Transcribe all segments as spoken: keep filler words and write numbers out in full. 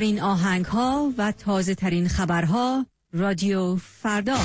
بهترین آهنگ‌ها و تازه‌ترین خبرها رادیو فردا.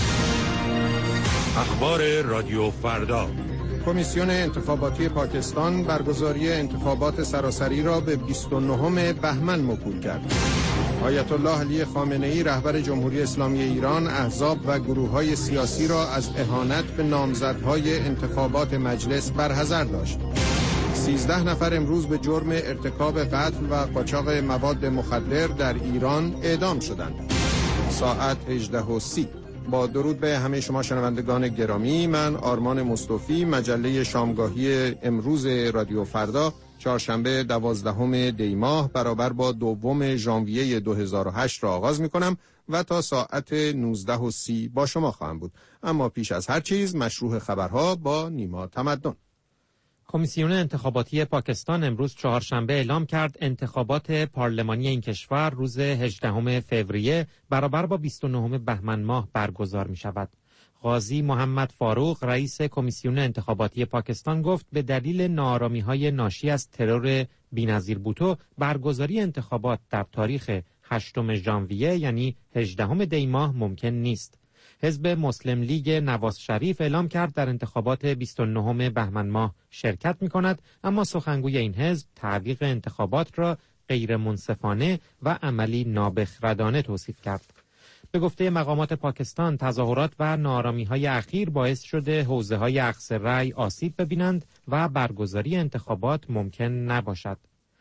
اخبار رادیو فردا. کمیسیون انتخاباتی پاکستان برگزاری انتخابات سراسری را به بیست و نهم بهمن موکول کرد. آیت الله علی خامنه‌ای رهبر جمهوری اسلامی ایران احزاب و گروه‌های سیاسی را از اهانت به نامزدهای انتخابات مجلس برحذر داشت. سیزده نفر امروز به جرم ارتکاب قتل و قاچاق مواد مخدر در ایران اعدام شدند. ساعت هجده و سی. با درود به همه شما شنوندگان گرامی، من آرمان مصطفی مجله شامگاهی امروز رادیو فردا چهارشنبه دوازدهم دی ماه برابر با دوم ژانویه دو هزار و هشت را آغاز می کنم و تا ساعت نوزده و سی با شما خواهم بود. اما پیش از هر چیز مشروع خبرها با نیما تمدن. کمیسیون انتخاباتی پاکستان امروز چهارشنبه اعلام کرد انتخابات پارلمانی این کشور روز هجدهم فوریه برابر با بیست و نهم بهمن ماه برگزار می شود. قاضی محمد فاروق رئیس کمیسیون انتخاباتی پاکستان گفت به دلیل ناآرامی‌های ناشی از ترور بی‌نظیر بوتو برگزاری انتخابات در تاریخ هشتم ژانویه یعنی هجدهم دی ماه ممکن نیست. حزب مسلم لیگ نواز شریف اعلام کرد در انتخابات بیست و نهم بهمن ماه شرکت می‌کند، اما سخنگوی این حزب تعویق انتخابات را غیر منصفانه و عملی نابخردانه توصیف کرد. به گفته مقامات پاکستان تظاهرات و ناآرامی‌های اخیر باعث شده حوزه‌های اخذ رأی آسیب ببینند و برگزاری انتخابات ممکن نباشد.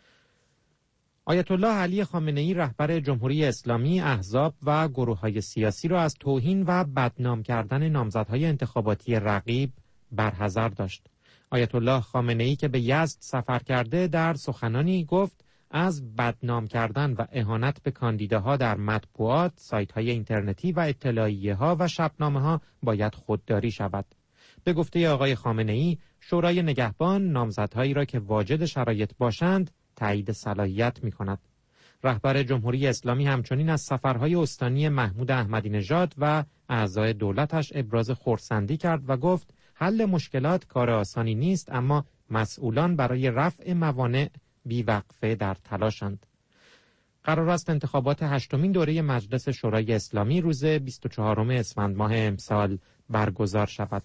آیت الله علی خامنه‌ای رهبر جمهوری اسلامی احزاب و گروه‌های سیاسی را از توهین و بدنام کردن نامزدهای انتخاباتی رقیب برحذر داشت. آیت الله خامنه‌ای که به یزد سفر کرده در سخنانی گفت از بدنام کردن و اهانت به کاندیداها در مطبوعات، سایت‌های اینترنتی و اطلاعیه‌ها و شبنامه‌ها باید خودداری شود. به گفته آقای خامنه‌ای، شورای نگهبان نامزدهایی را که واجد شرایط باشند تایید صلاحیت می‌کند. رهبر جمهوری اسلامی همچنین از سفرهای استانی محمود احمدی نژاد و اعضای دولتش ابراز خرسندی کرد و گفت حل مشکلات کار آسانی نیست، اما مسئولان برای رفع موانع بی‌وقفه در تلاشند. قرار است انتخابات هشتمین دوره مجلس شورای اسلامی روز بیست و چهارم اسفند ماه امسال برگزار شود.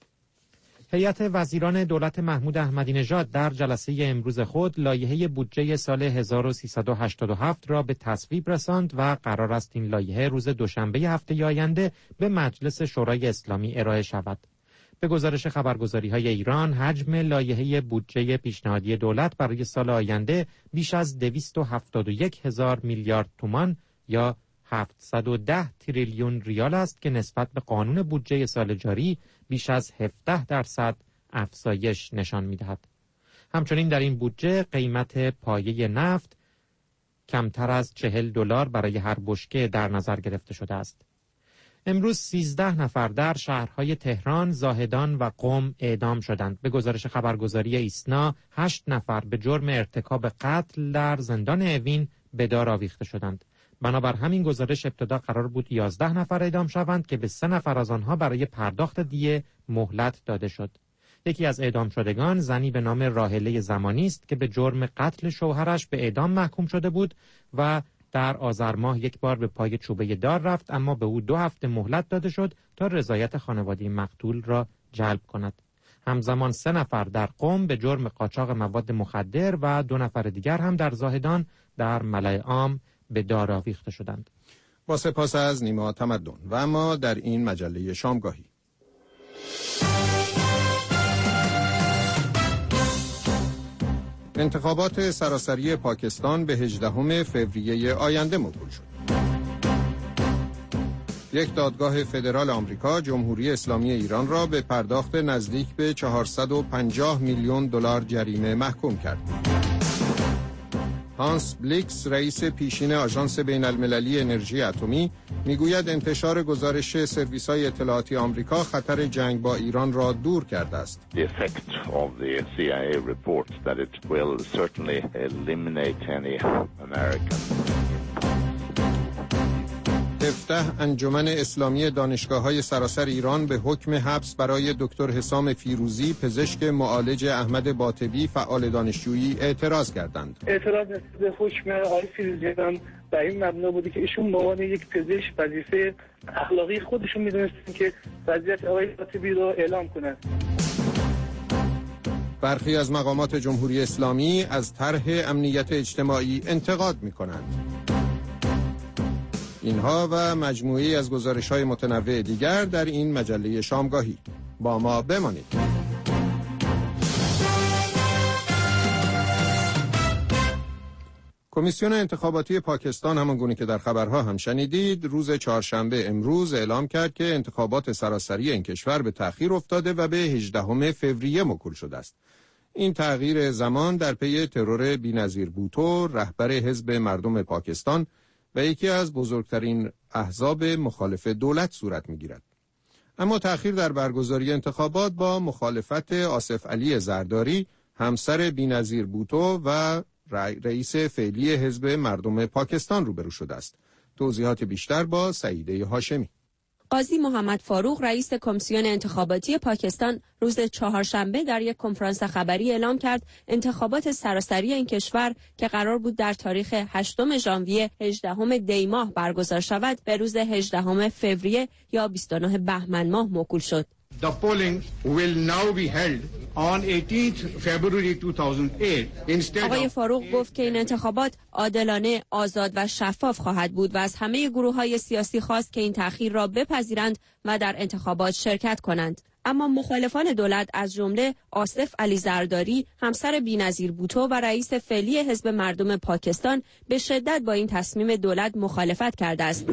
هیئت وزیران دولت محمود احمدی نژاد در جلسه امروز خود لایحه بودجه سال هزار و سیصد و هشتاد و هفت را به تصویب رساند و قرار است این لایحه روز دوشنبه هفته آینده به مجلس شورای اسلامی ارائه شود. به گزارش خبرگزاری‌های ایران، حجم لایحه بودجه پیشنهادی دولت برای سال آینده بیش از دویست و هفتاد و یک هزار میلیارد تومان یا هفتصد و ده تریلیون ریال است که نسبت به قانون بودجه سال جاری بیش از هفده درصد افزایش نشان می‌دهد. همچنین در این بودجه قیمت پایه نفت کمتر از چهل دلار برای هر بشکه در نظر گرفته شده است. امروز سیزده نفر در شهرهای تهران، زاهدان و قم اعدام شدند. به گزارش خبرگزاری ایسنا، هشت نفر به جرم ارتکاب قتل در زندان اوین به دار آویخته شدند. بنابر همین گزارش ابتدا قرار بود یازده نفر اعدام شوند که به سه نفر از آنها برای پرداخت دیه مهلت داده شد. یکی از اعدام شدگان زنی به نام راحله زمانی است که به جرم قتل شوهرش به اعدام محکوم شده بود و در آذر ماه یک بار به پای چوبه دار رفت، اما به او دو هفته مهلت داده شد تا رضایت خانواده مقتول را جلب کند. همزمان سه نفر در قم به جرم قاچاق مواد مخدر و دو نفر دیگر هم در زاهدان در ملأ عام به دار آویخته شدند. با سپاس از نیما تمدن. و اما در این مجله شامگاهی انتخابات سراسری پاکستان به هجدهم فوریه آینده موکول شد. یک دادگاه فدرال آمریکا جمهوری اسلامی ایران را به پرداخت نزدیک به چهارصد و پنجاه میلیون دلار جریمه محکوم کرد. هانس بلیکس رئیس پیشین آژانس بین المللی انرژی اتمی میگوید انتشار گزارش سرویس‌های اطلاعاتی آمریکا خطر جنگ با ایران را دور کرده است. The effect of the C I A report that it will certainly eliminate any American. هفده انجمن اسلامی دانشگاه‌های سراسر ایران به حکم حبس برای دکتر حسام فیروزی پزشک معالج احمد باطبی فعال دانشجویی اعتراض کردند. اعتراض به حکم آقای فیروزی در این مبنا بوده که ایشون به عنوان یک پزشک وظیفه اخلاقی خودشون می‌دونستن که وضعیت آقای باطبی رو اعلام کنند. برخی از مقامات جمهوری اسلامی از طرح امنیت اجتماعی انتقاد می‌کنند. اینها و مجموعه‌ای از گزارش‌های متنوع دیگر در این مجله شامگاهی. با ما بمانید. کمیسیون انتخاباتی پاکستان همانگونه که در خبرها هم شنیدید روز چهارشنبه امروز اعلام کرد که انتخابات سراسری این کشور به تأخیر افتاده و به هجدهم فوریه موکول شده است. این تغییر زمان در پی ترور بی‌نظیر بوتو رهبر حزب مردم پاکستان و یکی از بزرگترین احزاب مخالف دولت صورت می‌گیرد. اما تأخیر در برگزاری انتخابات با مخالفت آصف علی زرداری همسر بی‌نظیر بوتو و رئیس فعلی حزب مردم پاکستان روبرو شده است. توضیحات بیشتر با سعیده هاشمی. قاضی محمد فاروق رئیس کمیسیون انتخاباتی پاکستان روز چهارشنبه در یک کنفرانس خبری اعلام کرد انتخابات سراسری این کشور که قرار بود در تاریخ هشتم ژانویه هجدهم دی ماه برگزار شود به روز هجدهم فوریه یا بیست و نه بهمن ماه موکول شد. The polling will now be held on eighteenth February two thousand eight instead آقای فاروق گفت که این انتخابات عادلانه، آزاد و شفاف خواهد بود و از همه گروه‌های سیاسی خواست که این تأخیر را بپذیرند و در انتخابات شرکت کنند. اما مخالفان دولت از جمله آصف علی زرداری همسر بی‌نظیر بوتو و رئیس فعلی حزب مردم پاکستان به شدت با این تصمیم دولت مخالفت کرده است.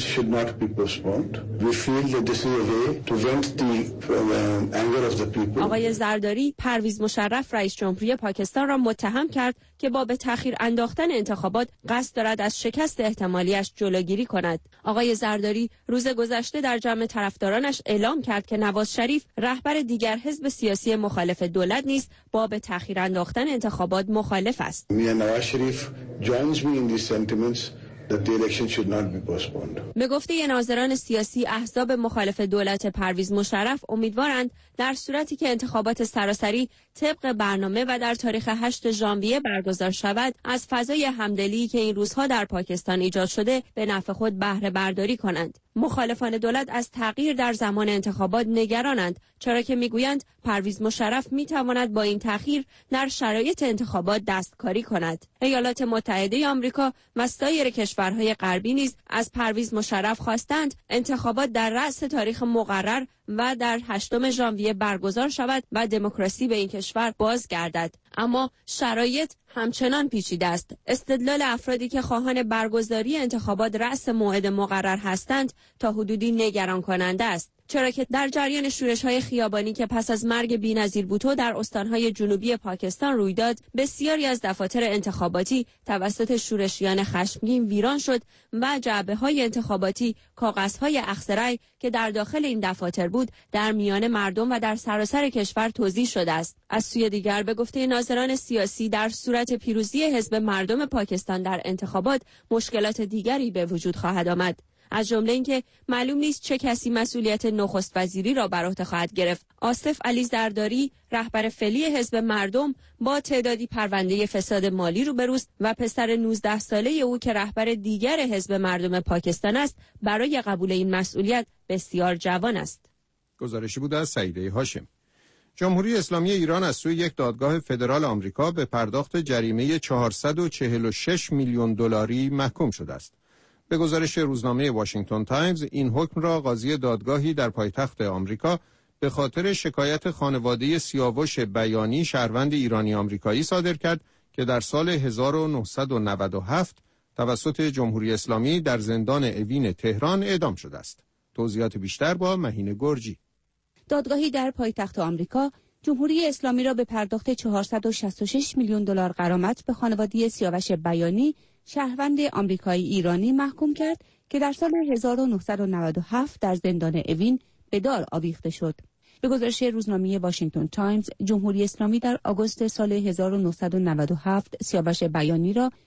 آقای زرداری پرویز مشرف رئیس جمهوری پاکستان را متهم کرد که با به تأخیر انداختن انتخابات قصد دارد از شکست احتمالیش جلوگیری کند. آقای زرداری روز گذشته در جمع طرفدارانش اعلام کرد که نواز شریف رهبر دیگر حزب سیاسی مخالف دولت نیز با به تأخیر انداختن انتخابات مخالف است. نواز شریف joins me in these sentiments that the election should not be postponed. به گفته ناظران سیاسی احزاب مخالف دولت پرویز مشرف امیدوارند در صورتی که انتخابات سراسری طبق برنامه و در تاریخ هشتم ژانویه برگزار شود از فضای همدلی که این روزها در پاکستان ایجاد شده به نفع خود بهره برداری کنند. مخالفان دولت از تغییر در زمان انتخابات نگرانند، چرا که میگویند پرویز مشرف میتواند با این تغییر در شرایط انتخابات دستکاری کند. ایالات متحده آمریکا و سایر کشورهای غربی نیز از پرویز مشرف خواستند انتخابات در رأس تاریخ مقرر و در هشتم ژانویه برگزار شود و دموکراسی به این کشور بازگردد. اما شرایط همچنان پیچیده است. استدلال افرادی که خواهان برگزاری انتخابات رأس موعد مقرر هستند تا حدودی نگران کننده است، چرا که در جریان شورش‌های خیابانی که پس از مرگ بی‌نظیر بوتو در استان‌های جنوبی پاکستان روی داد، بسیاری از دفاتر انتخاباتی توسط شورشیان خشمگین ویران شد و جعبه‌های انتخاباتی، کاغذهای اخضرای که در داخل این دفاتر بود، در میان مردم و در سراسر کشور توزیع شده است. از سوی دیگر به گفته ناظران سیاسی در صورت پیروزی حزب مردم پاکستان در انتخابات مشکلات دیگری به وجود خواهد آمد. از جمله اینکه معلوم نیست چه کسی مسئولیت نخست وزیری را بر عهده خواهد گرفت. آصف علی زرداری رهبر فعلی حزب مردم با تعدادی پرونده فساد مالی روبروست و پسر نوزده ساله او که رهبر دیگر حزب مردم پاکستان است برای قبول این مسئولیت بسیار جوان است. گزارشی بود از سعیده هاشم. جمهوری اسلامی ایران از سوی یک دادگاه فدرال آمریکا به پرداخت جریمه چهارصد و چهل و شش میلیون دلاری محکوم شده است. به گزارش روزنامه واشنگتن تایمز این حکم را قاضی دادگاهی در پایتخت آمریکا به خاطر شکایت خانواده سیاوش بیانی شهروند ایرانی آمریکایی صادر کرد که در سال هزار و نهصد و نود و هفت توسط جمهوری اسلامی در زندان اوین تهران اعدام شده است. توضیحات بیشتر با مهین گرجی. دادگاهی در پایتخت آمریکا جمهوری اسلامی را به پرداخت چهارصد و شصت و شش میلیون دلار غرامت به خانواده سیاوش بیانی شهروند آمریکایی ایرانی محکوم کرد که در سال هزار و نهصد و نود و هفت در زندان اوین به دار آویخته شد. به گزارش روزنامه واشنگتن تایمز، جمهوری اسلامی در آگوست سال هزار و نهصد و نود و هفت سیاوش بیانی را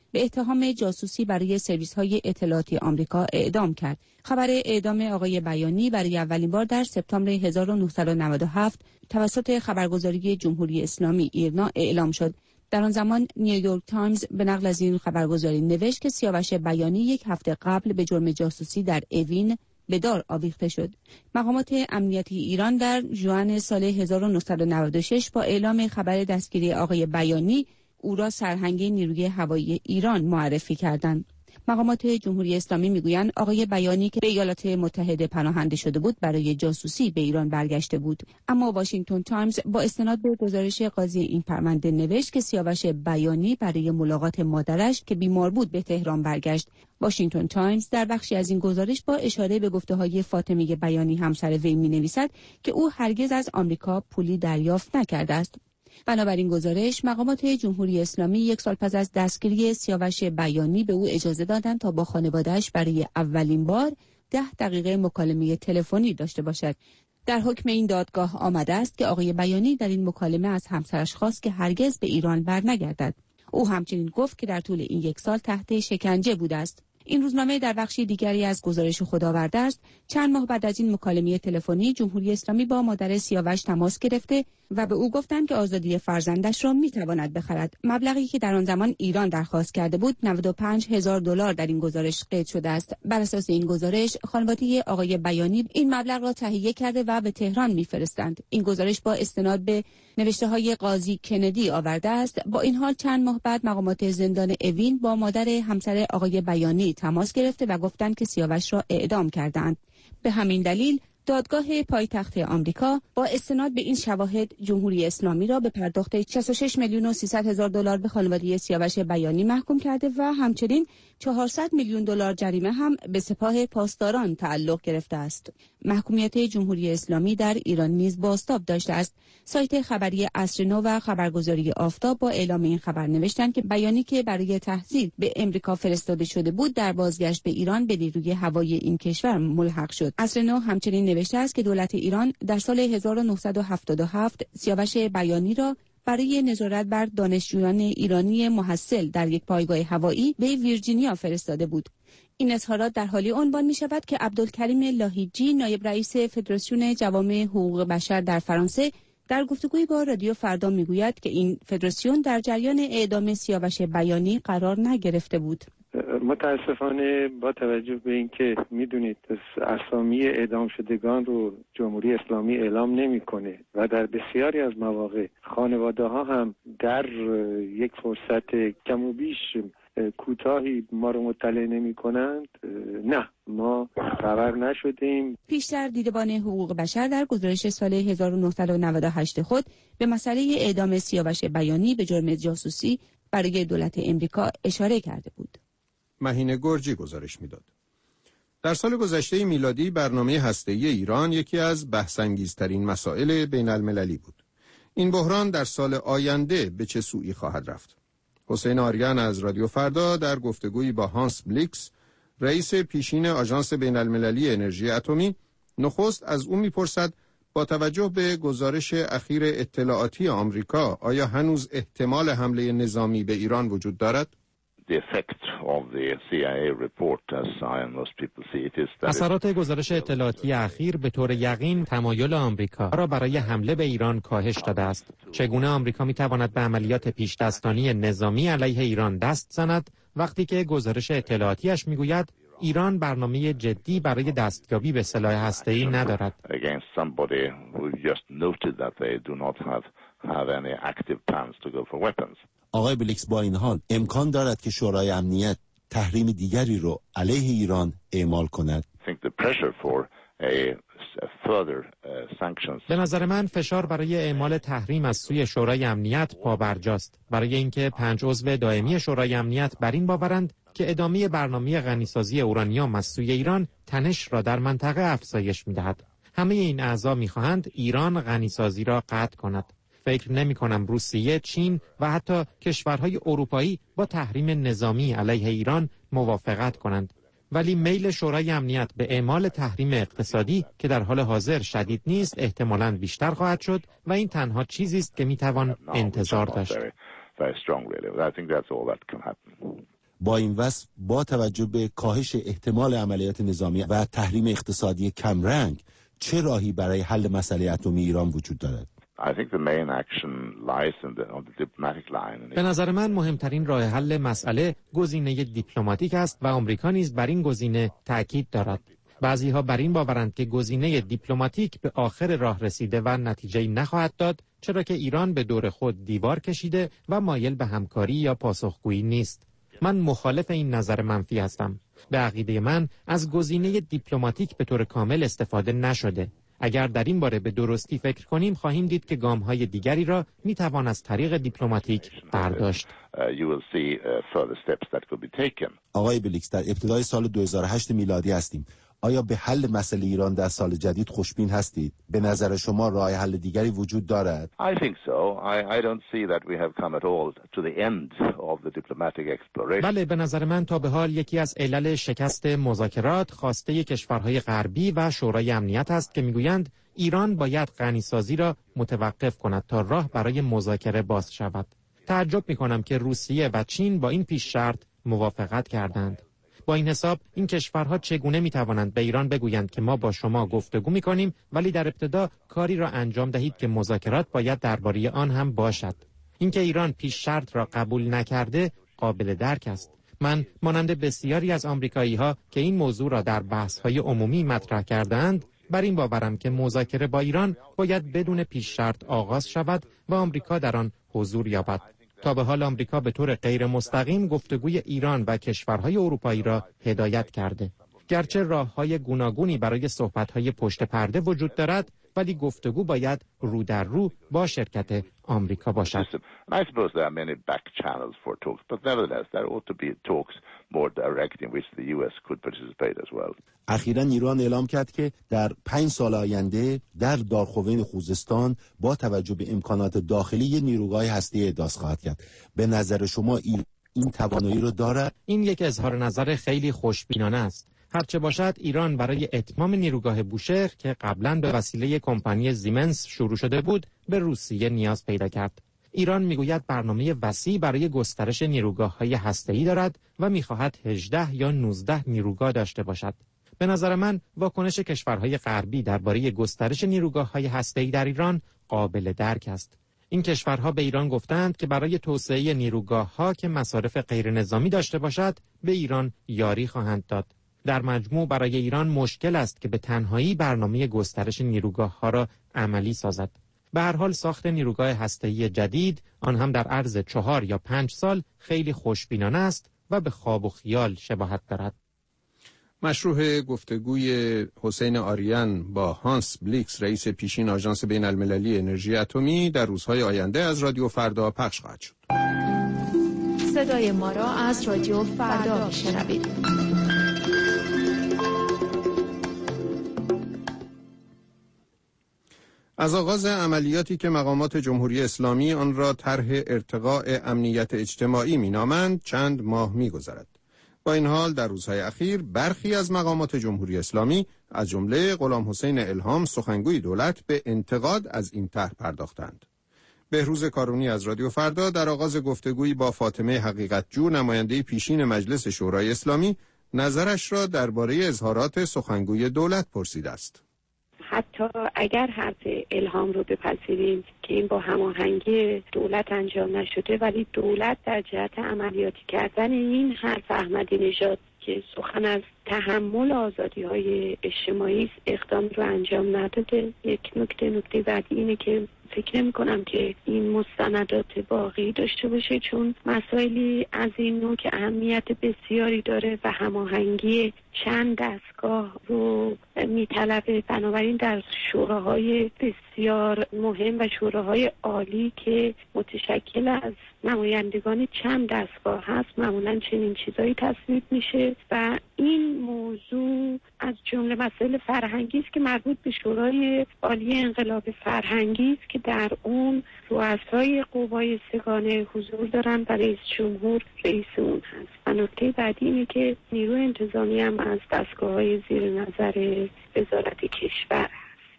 به اتهام جاسوسی برای سرویس‌های اطلاعاتی آمریکا اعدام کرد. خبر اعدام آقای بیانی برای اولین بار در سپتامبر هزار و نهصد و نود و هفت توسط خبرگزاری جمهوری اسلامی ایرنا اعلام شد. در آن زمان نیویورک تایمز به نقل از این خبرگزاری نوشت که سیاوش بیانی یک هفته قبل به جرم جاسوسی در اوین به دار آویخته شد. مقامات امنیتی ایران در ژوئن سال هزار و نهصد و نود و شش با اعلام خبر دستگیری آقای بیانی او را سرهنگ نیروی هوایی ایران معرفی کردند. مقامات جمهوری اسلامی میگویند آقای بیانی که به ایالات متحده پناهنده شده بود برای جاسوسی به ایران برگشته بود، اما واشنگتن تایمز با استناد به گزارش قاضی این پرونده نوشت که سیاوش بیانی برای ملاقات مادرش که بیمار بود به تهران برگشت. واشنگتن تایمز در بخشی از این گزارش با اشاره به گفته‌های فاطمه بیانی همسر وی می‌نویسد که او هرگز از آمریکا پولی دریافت نکرده است. بنابراین گزارش مقامات جمهوری اسلامی یک سال پس از دستگیری سیاوش بیانی به او اجازه دادند تا با خانواده‌اش برای اولین بار ده دقیقه مکالمه تلفنی داشته باشد. در حکم این دادگاه آمده است که آقای بیانی در این مکالمه از همسرش خواست که هرگز به ایران برنگردد. او همچنین گفت که در طول این یک سال تحت شکنجه بوده است. این روزنامه در بخشی دیگری از گزارش خود آورده است چند ماه بعد از این مکالمه تلفنی جمهوری اسلامی با مادر سیاوش تماس گرفته و به او گفتند که آزادی فرزندش را میتواند بخرد. مبلغی که در آن زمان ایران درخواست کرده بود نود و پنج هزار دلار در این گزارش قید شده است. بر اساس این گزارش خانواده آقای بیانی این مبلغ را تهیه کرده و به تهران میفرستند. این گزارش با استناد به نوشته‌های قاضی کندی آورده است. با این حال چند ماه بعد مقامات زندان اوین با مادر همسر آقای بیانی تماس گرفته و گفتند که سیاوش را اعدام کردند. به همین دلیل دادگاه پایتخت آمریکا با استناد به این شواهد جمهوری اسلامی را به پرداخت شصت و شش میلیون و سیصد هزار دلار به خانواده سیاوش بیانی محکوم کرده و همچنین چهارصد میلیون دلار جریمه هم به سپاه پاسداران تعلق گرفته است. محکومیت جمهوری اسلامی در ایران نیز بازتاب داشته است. سایت خبری عصر نو و خبرگزاری آفتاب با اعلام این خبر نوشتند که بیانی که برای تحصیل به امریکا فرستاده شده بود در بازگشت به ایران به نیروی هوایی این کشور ملحق شد. عصر نو همچنین نوشته است که دولت ایران در سال هزار و نهصد و هفتاد و هفت سیاوش بیانی را برای نظارت بر دانشجویان ایرانی محصل در یک پایگاه هوایی به ویرجینیا فرستاده بود. این اظهارات در حالی عنوان می شود که عبدالکریم لاهیجی نایب رئیس فدراسیون جوامع حقوق بشر در فرانسه در گفتگویی با رادیو فردا می گوید که این فدراسیون در جریان اعدام سیاوش بیانی قرار نگرفته بود. متاسفانه با توجه به اینکه میدونید اسامی اعدام شدگان رو جمهوری اسلامی اعلام نمیکنه و در بسیاری از مواقع خانواده ها هم در یک فرصت کم و بیش کوتاهی ما رو مطلع نمی کنند، نه ما خبر نشدیم. پیشتر دیدبان حقوق بشر در گزارش سال هزار و نهصد و نود و هشت خود به مسئله اعدام سیاوش بیانی به جرم جاسوسی برای دولت امریکا اشاره کرده بود. مهینه گرجی گزارش میداد. در سال گذشته میلادی برنامه هسته‌ای ایران یکی از بحث‌انگیزترین مسائل بین المللی بود. این بحران در سال آینده به چه سویی خواهد رفت؟ حسین آریان از رادیو فردا در گفتگویی با هانس بلیکس، رئیس پیشین آژانس بین المللی انرژی اتمی، نخست از او میپرسد با توجه به گزارش اخیر اطلاعاتی آمریکا آیا هنوز احتمال حمله نظامی به ایران وجود دارد؟ اثرات گزارش اطلاعاتی اخیر به طور یقین تمایل آمریکا را برای حمله به ایران کاهش داده است. چگونه آمریکا میتواند به عملیات پیش‌دستانی نظامی علیه ایران دست زند وقتی که گزارش اطلاعاتیش میگوید ایران برنامه جدی برای دستیابی به سلاح هسته‌ای ندارد؟ آقای بلیکس، با این حال امکان دارد که شورای امنیت تحریم دیگری رو علیه ایران اعمال کند؟ به نظر من فشار برای اعمال تحریم از سوی شورای امنیت پابرجاست، برای اینکه پنج عضو دائمی شورای امنیت بر این باورند که ادامه برنامه غنیسازی اورانیوم از سوی ایران تنش را در منطقه افزایش می‌دهد. همه این اعضا می‌خواهند ایران غنیسازی را قطع کند. فکر نمی کنم روسیه، چین و حتی کشورهای اروپایی با تحریم نظامی علیه ایران موافقت کنند. ولی میل شورای امنیت به اعمال تحریم اقتصادی که در حال حاضر شدید نیست احتمالاً بیشتر خواهد شد و این تنها چیزی است که می توان انتظار داشت. با این وصف با توجه به کاهش احتمال عملیات نظامی و تحریم اقتصادی کمرنگ چه راهی برای حل مسئله اتمی ایران وجود دارد؟ I think the main action lies in the, on the diplomatic line. به نظر من مهمترین راه حل مسئله گزینه دیپلماتیک است و آمریکا نیز بر این گزینه تاکید دارد. بعضی‌ها بر این باورند که گزینه دیپلماتیک به آخر راه رسیده و نتیجه‌ای نخواهد داد، چرا که ایران به دور خود دیوار کشیده و مایل به همکاری یا پاسخگویی نیست. من مخالف این نظر منفی هستم. به عقیده من از گزینه دیپلماتیک به طور کامل استفاده نشده. اگر در این باره به درستی فکر کنیم خواهیم دید که گام‌های دیگری را می‌توان از طریق دیپلماتیک برداشت. آقای بلیکس، در ابتدای سال دو هزار و هشت میلادی هستیم. آیا به حل مسئله ایران در سال جدید خوشبین هستید؟ به نظر شما راه حل دیگری وجود دارد؟ I think so. I, I don't see that we have come at all to the end of the diplomatic exploration. بله، به نظر من تا به حال یکی از علل شکست مذاکرات خواسته کشورهای غربی و شورای امنیت است که میگویند ایران باید غنیسازی را متوقف کند تا راه برای مذاکره باز شود. تعجب می‌کنم که روسیه و چین با این پیش شرط موافقت کردند. با این حساب این کشورها چگونه میتوانند به ایران بگویند که ما با شما گفتگو میکنیم ولی در ابتدا کاری را انجام دهید که مذاکرات باید درباره آن هم باشد. اینکه ایران پیش شرط را قبول نکرده قابل درک است. من مانند بسیاری از آمریکایی‌ها که این موضوع را در بحث‌های عمومی مطرح کردند بر این باورم که مذاکره با ایران باید بدون پیش شرط آغاز شود و آمریکا در آن حضور یابد. تا به حال آمریکا به طور غیر مستقیم گفتگوی ایران و کشورهای اروپایی را هدایت کرده. گرچه راه‌های گوناگونی برای صحبت‌های پشت پرده وجود دارد، ولی گفتگو باید رو در رو با شرکت آمریکا باشد. I suppose there are many back channels for talks, but nevertheless there ought to be talks more direct in which the U S could participate as well. اخیراً ایران اعلام کرد که در پنج سال آینده در دارخوین خوزستان با توجه به امکانات داخلی نیروگاه هسته‌ای احداث خواهد کرد. به نظر شما این این توانایی رو دارد؟ این یک اظهار نظر خیلی خوشبینانه است. هرچه باشد ایران برای اتمام نیروگاه بوشهر که قبلا به وسیله کمپانی زیمنس شروع شده بود به روسیه نیاز پیدا کرد. ایران میگوید برنامه وسیع برای گسترش نیروگاه‌های هسته‌ای دارد و می‌خواهد هجده یا نوزده نیروگاه داشته باشد. به نظر من واکنش کشورهای غربی درباره گسترش نیروگاه‌های هسته‌ای در ایران قابل درک است. این کشورها به ایران گفتند که برای توسعه نیروگاه‌ها که مصارف غیرنظامی داشته باشد به ایران یاری خواهند داد. در مجموع برای ایران مشکل است که به تنهایی برنامه گسترش نیروگاه‌ها را عملی سازد. به هر حال ساخت نیروگاه هسته‌ای جدید آن هم در عرض چهار یا پنج سال خیلی خوشبینانه است و به خواب و خیال شباهت دارد. مشروع گفتگوی حسین آریان با هانس بلیکس رئیس پیشین آژانس بین المللی انرژی اتمی در روزهای آینده از رادیو فردا پخش خواهد شد. صدای ما را از رادیو فردا میشنوید. از آغاز عملیاتی که مقامات جمهوری اسلامی آن را طرح ارتقاء امنیت اجتماعی مینامند چند ماه می‌گذرد. با این حال در روزهای اخیر برخی از مقامات جمهوری اسلامی از جمله غلام حسین الهام سخنگوی دولت به انتقاد از این طرح پرداختند. بهروز کارونی از رادیو فردا در آغاز گفتگویی با فاطمه حقیقتجو نماینده پیشین مجلس شورای اسلامی نظرش را درباره اظهارات سخنگوی دولت پرسیده است. حتی اگر حرف الهام رو بپذیریم که این با هماهنگی دولت انجام نشده، ولی دولت در جهت عملیاتی کردن این حرف احمدی نژاد که سخن از تحمل آزادی‌های اجتماعی اقدام رو انجام نداده. یک نکته نکته بعدی اینه که فکر نمی کنم که این مستندات باقی داشته باشه، چون مسائلی از این نوع که اهمیت بسیاری داره و هماهنگی چند دستگاه رو میطلبه. بنابراین در شوراهای بسیار مهم و شوراهای عالی که متشکل از نمایندگان چند دستگاه هست معمولا چنین چیزایی تصویب میشه و این موضوع از جمله مسائل فرهنگی است که مربوط به شورای عالی انقلاب فرهنگی است که در اون رؤسای قوای سگانه حضور دارن و رئیس جمهور رئیس اون هست. و نکته بعدی اینه که نیروی انتظامی هم از دستگاه‌های زیر نظر وزارت کشور هست.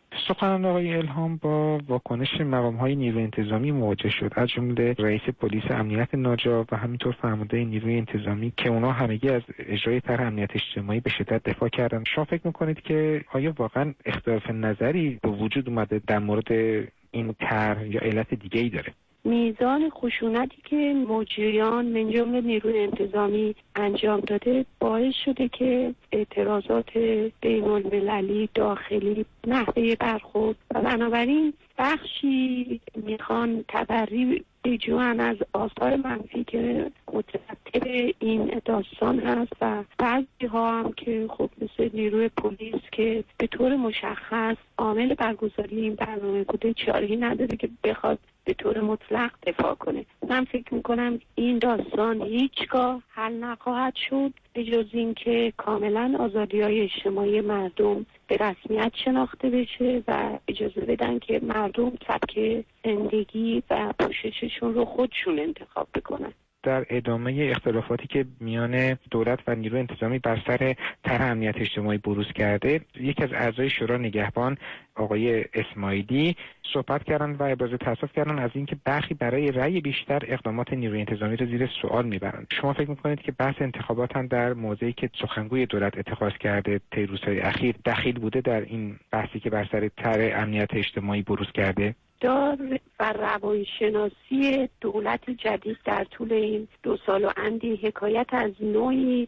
سخنان آقای الهام با واکنش مقام‌های نیروی انتظامی مواجه شد، از جمله رئیس پلیس امنیت ناجا و همینطور فرمانده نیروی انتظامی که اونا همگی از اجرای طرح امنیت اجتماعی به شدت دفاع کردن. شما فکر می‌کنید که آیا واقعا اختلاف نظری به وجود اومده در مورد این طرح یا علت دیگه‌ای داره؟ میزان خشونتی که مجریان من جمله نیروی انتظامی انجام داده باعث شده که اعتراضات بین‌المللی داخلی نحوه برخورد و بنابراین بخشی میخوان تبری بجوان از آثار منفی که مترتب این داستان هست و بعضی ها هم که خب مثل نیروی پلیس که به طور مشخص عامل برگزاری این برنامه بوده چاره‌ای نداره که بخواد به طور مطلق دفاع کنه. من فکر میکنم این داستان هیچگاه حل نخواهد شد به جز این که کاملا آزادی‌های اجتماعی مردم به رسمیت شناخته بشه و اجازه بدن که مردم سبک زندگی و پوشششون رو خودشون انتخاب بکنن. در ادامه اختلافاتی که میان دولت و نیروی انتظامی بر سر طرح امنیت اجتماعی بروز کرده، یکی از اعضای شورای نگهبان آقای اسماعیلی صحبت کردن و ابراز تأسف کردن از اینکه برخی برای رأی بیشتر اقدامات نیروی انتظامی را زیر سوال میبرند. شما فکر میکنید که بحث انتخابات هم در موضعی که سخنگوی دولت اتخاذ کرده طی روزهای اخیر دخیل بوده در این بحثی که بر سر طرح امنیت اجتماعی بروز کرده؟ دار و روانشناسی دولت جدید در طول این دو سال و اندی حکایت از نوعی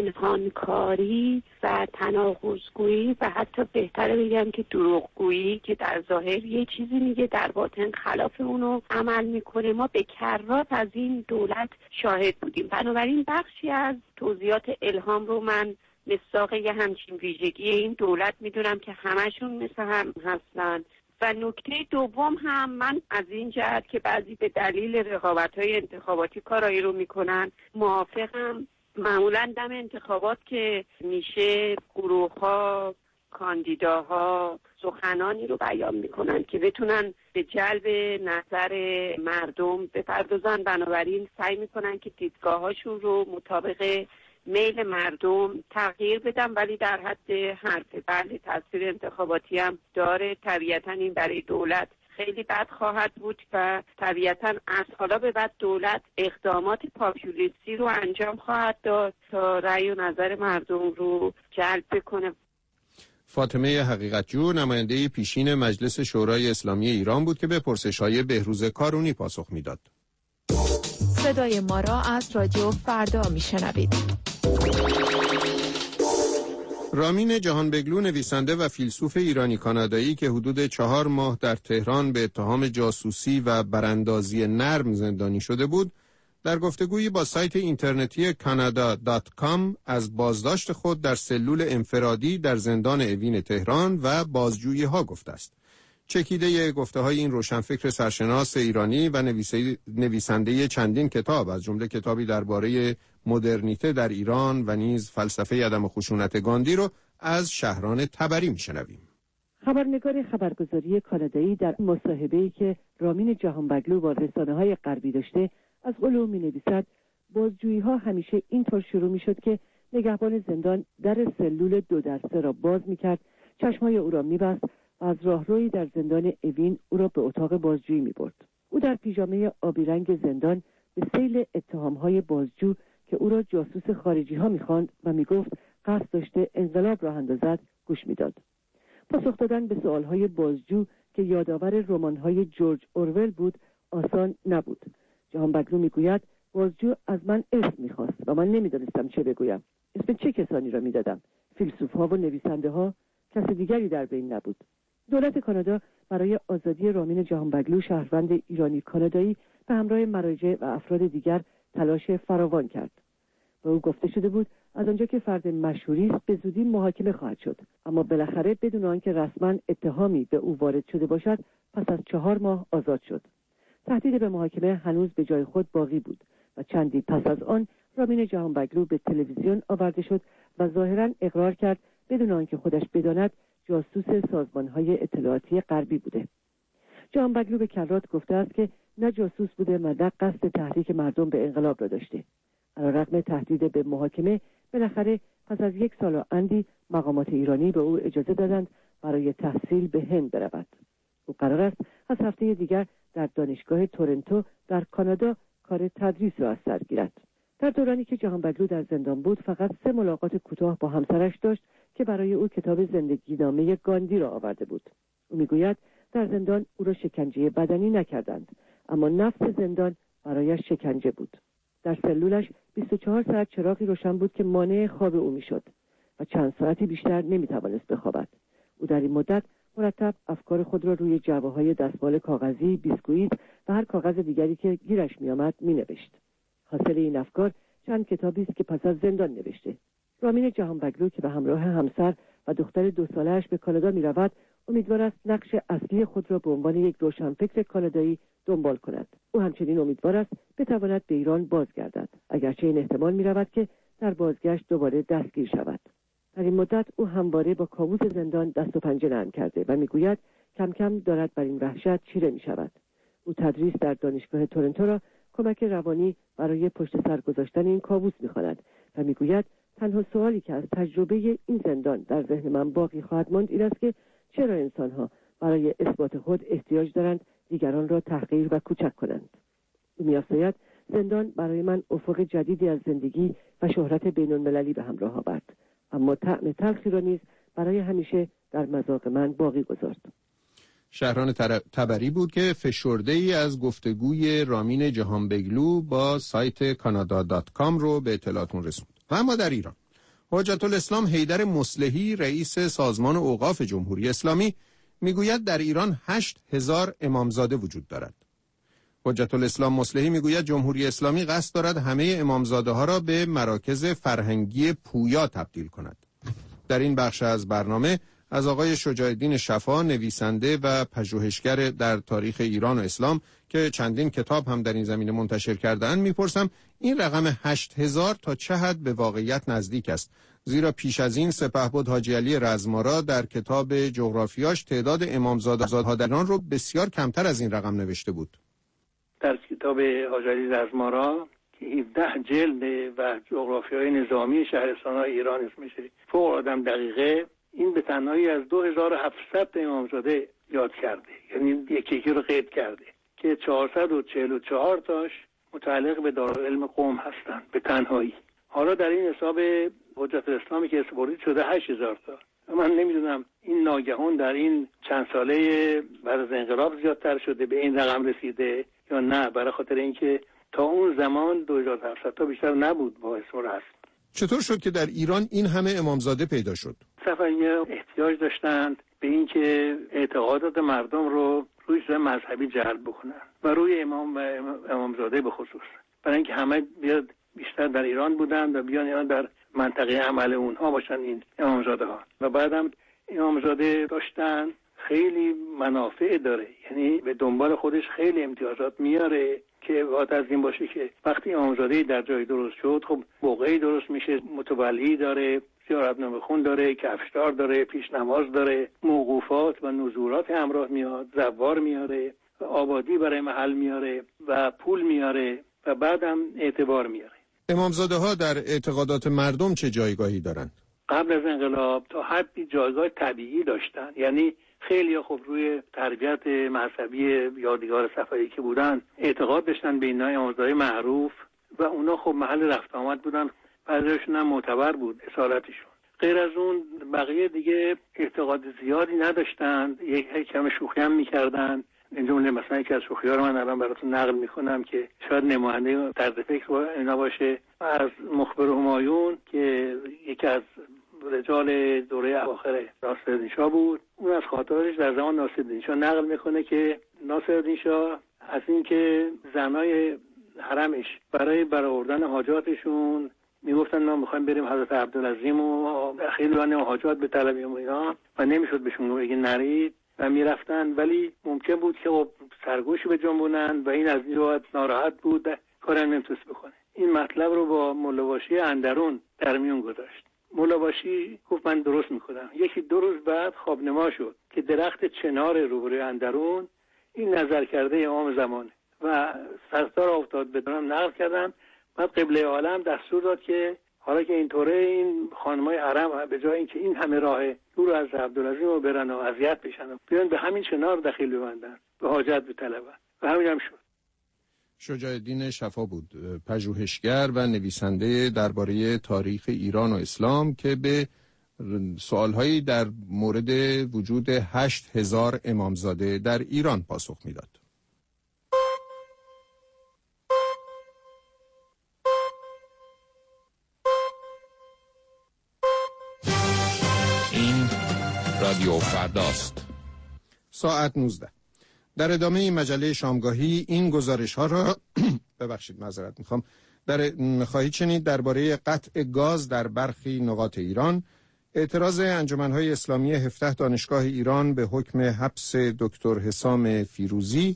پنهانکاری و تناقض‌گویی و حتی بهتره بگم که دروغگویی که در ظاهر یه چیزی میگه در باطن خلاف اونو عمل میکنه. ما به کرات از این دولت شاهد بودیم. بنابراین بخشی از توضیحات الهام رو من مصداق یه همچین ویژگی این دولت میدونم که همشون مثل هم هستن. و نکته دوم هم من از این جهت که بعضی به دلیل رقابت‌های انتخاباتی کارایی رو میکنن موافقم. معمولا دم انتخابات که میشه گروه‌ها کاندیداها سخنانی رو بیان میکنن که بتونن به جلب نظر مردم بپردازن، بنابراین سعی میکنن که دیدگاهاشون رو مطابق میل مردم تغییر بدم، ولی در حد حرف. بله تاثیر انتخاباتی هم داره. طبیعتا این برای دولت خیلی بد خواهد بود و طبیعتا از حالا به بعد دولت اقدامات پاپولیستی رو انجام خواهد داد تا رأی و نظر مردم رو جلب بکنه. فاطمه حقیقتجو نماینده پیشین مجلس شورای اسلامی ایران بود که به پرسش‌های بهروز کارونی پاسخ میداد. صدای ما را از رادیو فردا میشنوید. رامین جهانبگلو نویسنده و فیلسوف ایرانی کانادایی که حدود چهار ماه در تهران به اتهام جاسوسی و براندازی نرم زندانی شده بود، در گفتگویی با سایت اینترنتی کانادا دات کام از بازداشت خود در سلول انفرادی در زندان اوین تهران و بازجویی ها گفته است. چکیده گفته های این روشنفکر سرشناس ایرانی و نویسنده چندین کتاب از جمله کتابی درباره مدرنیته در ایران و نیز فلسفه عدم خشونت گاندی رو از شهران تبری میشنویم. خبرنگار خبرگزاری کانادایی در مصاحبه‌ای که رامین جهانبگلو با رسانه‌های غربی داشته از قلو می‌نویسد بازجویی‌ها همیشه اینطور شروع می‌شد که نگهبان زندان در سلول دو در سه را باز می‌کرد، چشم‌های او را می‌بست و از راهروی در زندان اوین او را به اتاق بازجویی می‌برد. او در پیژامه آبی رنگ زندان به سیل اتهام‌های بازجو که او را جاسوس خارجی‌ها می‌خواند و می‌گفت قصد داشته انقلاب راه اندازد گوش می‌داد. پاسخ دادن به سوال‌های بازجو که یادآور رمان‌های جورج اورول بود آسان نبود. جهانبگلو میگوید بازجو از من اسم می‌خواست و من نمی‌دانستم چه بگویم. اسم چه کسانی را می‌دادم؟ فیلسوف‌ها و نویسنده‌ها؟ کس دیگری در بین نبود. دولت کانادا برای آزادی رامین جهانبگلو شهروند ایرانی کانادایی به همراه مراجع و افراد دیگر تلاش فراوان کرد. به او گفته شده بود از آنجا که فرد مشهوری است به زودی محاکمه خواهد شد، اما بالاخره بدون آنکه رسما اتهامی به او وارد شده باشد پس از چهار ماه آزاد شد. تهدید به محاکمه هنوز به جای خود باقی بود و چندی پس از آن رامین جهانبگلو به تلویزیون آورده شد و ظاهراً اقرار کرد بدون آنکه خودش بداند جاسوس سازمان‌های اطلاعاتی غربی بوده. جهانبگلو به کرات گفته است که نه جاسوس بوده و نه قصد تحریک مردم به انقلاب را داشته. علیرغم تهدید به محاکمه بالاخره پس از یک سال و اندی مقامات ایرانی به او اجازه دادند برای تحصیل به هند برود. او قرار است از هفته دیگر در دانشگاه تورنتو در کانادا کار تدریس را از سر گیرد. در دورانی که جهانبگلو در زندان بود فقط سه ملاقات کوتاه با همسرش داشت که برای او کتاب زندگی نامه گاندی را آورده بود. او میگوید در زندان او را شکنجه بدنی نکردند، اما نفس زندان برایش شکنجه بود. در سلولش بیست و چهار ساعت چراغی روشن بود که مانع خواب او میشد و چند ساعتی بیشتر نمیتوانست بخوابد. او در این مدت مرتب افکار خود را روی جعبه‌های دستمال کاغذی، بیسکویت و هر کاغذ دیگری که گیرش میآمد مینوشت. حاصل این افکار چند کتابی است که پس از زندان نوشته. رامین جهانبگلو که به همراه همسر و دختر دو ساله‌اش به کانادا می‌رود، امیدوار است نقش اصلی خود را به عنوان یک روشنفکر کانادایی دنبال کند. او همچنین امیدوار است بتواند به ایران بازگردد، اگرچه این احتمال می‌رود که در بازگشت دوباره دستگیر شود. در این مدت او همواره با کاوش زندان دست و پنجه نرم کرده و میگوید کم کم دارد بر این وحشت چیره می‌شود. او تدریس در دانشگاه تورنتو را کمک روانی برای پشت سر گذاشتن این کاوش می‌خواند و میگوید تنها سوالی که از تجربه این زندان در ذهن من باقی خواهد ماند این است که چرا انسان‌ها برای اثبات خود احتیاج دارند دیگران را تحقیر و کوچک کنند. او می‌افزاید زندان برای من افق جدیدی از زندگی و شهرت بین‌المللی به همراه آورد، اما طعم تلخی را نیز برای همیشه در مذاق من باقی گذارد. شهران تبری بود که فشرده ای از گفتگوی رامین جهانبگلو با سایت کانادا دات کام رو به اطلاعتون رسوند. و اما در ایران حجت الاسلام حیدر مصلحی رئیس سازمان اوقاف جمهوری اسلامی میگوید در ایران هشت هزار امامزاده وجود دارد. حجت الاسلام مصلحی میگوید جمهوری اسلامی قصد دارد همه امامزاده ها را به مراکز فرهنگی پویا تبدیل کند. در این بخش از برنامه از آقای شجاع الدین شفا، نویسنده و پژوهشگر در تاریخ ایران و اسلام که چندین کتاب هم در این زمینه منتشر کرده‌اند میپرسم این رقم هشت هزار تا چه حد به واقعیت نزدیک است؟ زیرا پیش از این سپهبد حاجی علی رزمارا در کتاب جغرافیاش تعداد امامزاده‌ها در ایران رو بسیار کمتر از این رقم نوشته بود. در کتاب حاجی علی رزمارا که هفده جلد و جغرافیای نظامی شهرستان‌های ایران اسمشه فوق آدم دقیقه، این به تنهایی از دو هزار و هفتصد امامزاده یاد کرده، یعنی یکی یکی رو قید کرده که چهارصد و چهل و چهار تاش متعلق به دارالعلم قم هستند به تنهایی. حالا در این حساب حجت الاسلامی که اسپوردید شده هشت هزار تا. من نمیدونم این ناگهان در این چند ساله بعد از انقلاب زیادتر شده به این رقم رسیده یا نه، برای خاطر اینکه تا اون زمان دو هزار و هفتصد تا بیشتر نبود با اسم هست. چطور شد که در ایران این همه امامزاده پیدا شد؟ صفوی‌ها احتیاج داشتند به اینکه اعتقادات مردم رو روی چیز مذهبی جلب بکنن و روی امام و امامزاده به خصوص، برای اینکه همه بیاد بیشتر در ایران بودن و بیان ایران در منطقه عمل اونها باشن این امامزاده ها. و بعدم امامزاده داشتن خیلی منافع داره، یعنی به دنبال خودش خیلی امتیازات میاره که باید از این باشه که وقتی امامزاده در جای درست شد خب موقعی درست میشه، متولی داره، زیارتنامه خون داره، کفشدار داره، پیش نماز داره، موقوفات و نزورات همراه میاد، زوار میاره و آبادی برای محل میاره و پول میاره و بعدم اعتبار میاره. امامزاده ها در اعتقادات مردم چه جایگاهی دارند؟ قبل از انقلاب تا حدی جایگاه طبیعی داشتن، یعنی خیلی خوب روی تربیت مذهبی یادگار صفوی که بودن اعتقاد داشتن به اینا امامزاده معروف و اونا خب محل رفت آمد بودن، بعضیشون هم معتبر بود اصالتشون. غیر از اون بقیه دیگه اعتقاد زیادی نداشتند، یک کم شوخی هم میکردن. این جمله مثلا یکی از شوخی‌ها رو من الان براتون نقل میکنم که شاید نماینده طرز فکر اینا باشه. از مخبر همایون که یکی از رجال دوره اواخر ناصرالدین شاه بود، اون از خاطراتش در زمان ناصرالدین شاه نقل میکنه که ناصرالدین شاه از اینکه زنای حرمش برای برآوردن حاجاتشون میگفتن ما میخوایم بریم حضرت عبدالعظیم و خیلی وانه حاجات به طلبیم و اینا و نمیشد بهشون بگی نرید و میرفتن، ولی ممکن بود که خب سرگوش به جنبونن و این از این جهت ناراحت بود، کارم نمیتونست بکنه. این مطلب رو با مولاباشی اندرون در میون گذاشت. مولاباشی گفت من درست میکنم. یکی دو روز بعد خوابنما شد که درخت چنار روبروی اندرون این نظر کرده امام زمانه و سرتار افتاد به دارم نقل کردن. بعد قبله عالم دستور داد که حالا که اینطوره این خانمای حرم به جای اینکه این همه راه دور از عبدالعظیم رو برن و اذیت بشن بیان به همین چنار دخیل ببندن، به حاجت بطلبن و همین هم شد. شجاع الدین شفا بود، پژوهشگر و نویسنده درباره تاریخ ایران و اسلام که به سوالهایی در مورد وجود هشت هزار امامزاده در ایران پاسخ میداد. این رادیو فرداست. ساعت نوزده. در ادامه این مجله شامگاهی این گزارش ها را ببخشید معذرت میخوام در خواهید شنید درباره قطع گاز در برخی نقاط ایران، اعتراض انجمن‌های اسلامی هفده دانشگاه ایران به حکم حبس دکتر حسام فیروزی،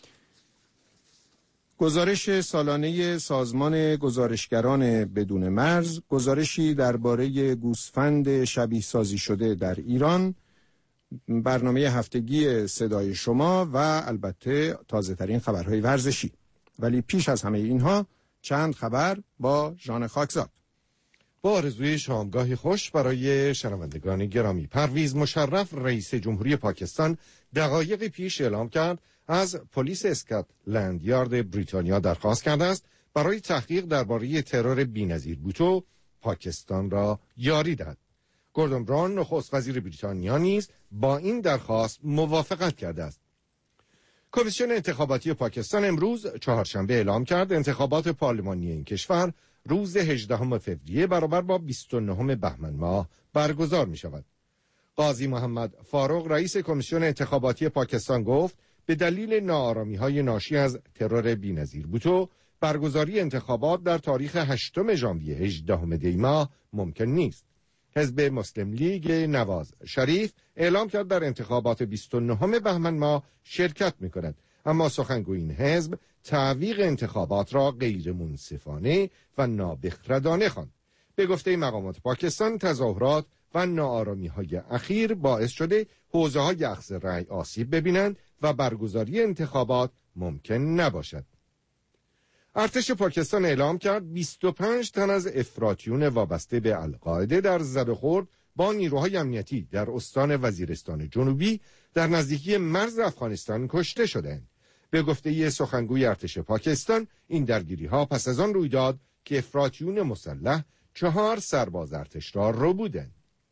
گزارش سالانه سازمان گزارشگران بدون مرز، گزارشی درباره گوسفند شبیه سازی شده در ایران، برنامه هفتگی صدای شما و البته تازه ترین خبرهای ورزشی. ولی پیش از همه اینها چند خبر با ژان خاکزاد. با آرزوی شامگاهی خوش برای شنوندگان گرامی. پرویز مشرف رئیس جمهوری پاکستان دقایق پیش اعلام کرد از پلیس اسکاتلند یارد بریتانیا درخواست کرده است برای تحقیق درباره ترور بی‌نظیر بوتو پاکستان را یاری دهد. گوردون براون نخست وزیر بریتانیا نیز با این درخواست موافقت کرده است. کمیسیون انتخاباتی پاکستان امروز چهارشنبه اعلام کرد انتخابات پارلمانی این کشور روز هجدهم فوریه برابر با بیست و نهم بهمن ماه برگزار می شود. قاضی محمد فاروق رئیس کمیسیون انتخاباتی پاکستان گفت به دلیل ناآرامی‌های ناشی از ترور بی‌نظیر بوتو برگزاری انتخابات در تاریخ هشتم ژانویه هجدهم دی ماه ممکن نیست. حزب مسلم لیگ نواز شریف اعلام کرد در انتخابات بیست و نهم بهمن ماه شرکت می‌کند، اما سخنگوی این حزب تعویق انتخابات را غیر منصفانه و نابخردانه خواند. به گفته مقامات پاکستان تظاهرات و ناآرامی‌های اخیر باعث شده حوزه‌های اخذ رأی آسیب ببینند و برگزاری انتخابات ممکن نباشد. ارتش پاکستان اعلام کرد بیست و پنج تن از افراطیون وابسته به القاعده در زدوخورد با نیروهای امنیتی در استان وزیرستان جنوبی در نزدیکی مرز افغانستان کشته شدند. به گفته سخنگوی ارتش پاکستان این درگیری‌ها پس از آن روی داد که افراطیون مسلح چهار سرباز ارتش را ربودند.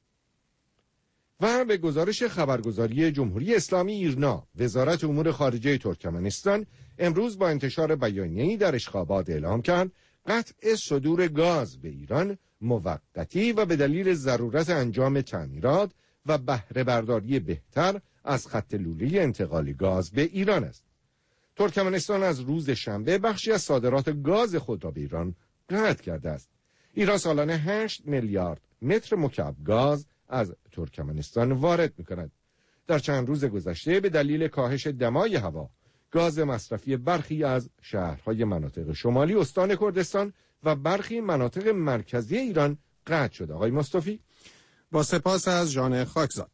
و به گزارش خبرگزاری جمهوری اسلامی ایرنا، وزارت امور خارجه ترکمنستان امروز با انتشار بیانیه‌ای در اشخابات اعلام کرد قطع صدور گاز به ایران موقتی و به دلیل ضرورت انجام تعمیرات و بهره برداری بهتر از خط لوله انتقال گاز به ایران است. ترکمنستان از روز شنبه بخشی از صادرات گاز خود را به ایران قطع کرده است. ایران سالانه هشت میلیارد متر مکعب گاز از ترکمنستان وارد می‌کند. در چند روز گذشته به دلیل کاهش دمای هوا، گاز مصرفی برخی از شهرهای مناطق شمالی استان کردستان و برخی مناطق مرکزی ایران قطع شد. آقای مصطفی، با سپاس از ژان خاکزاد.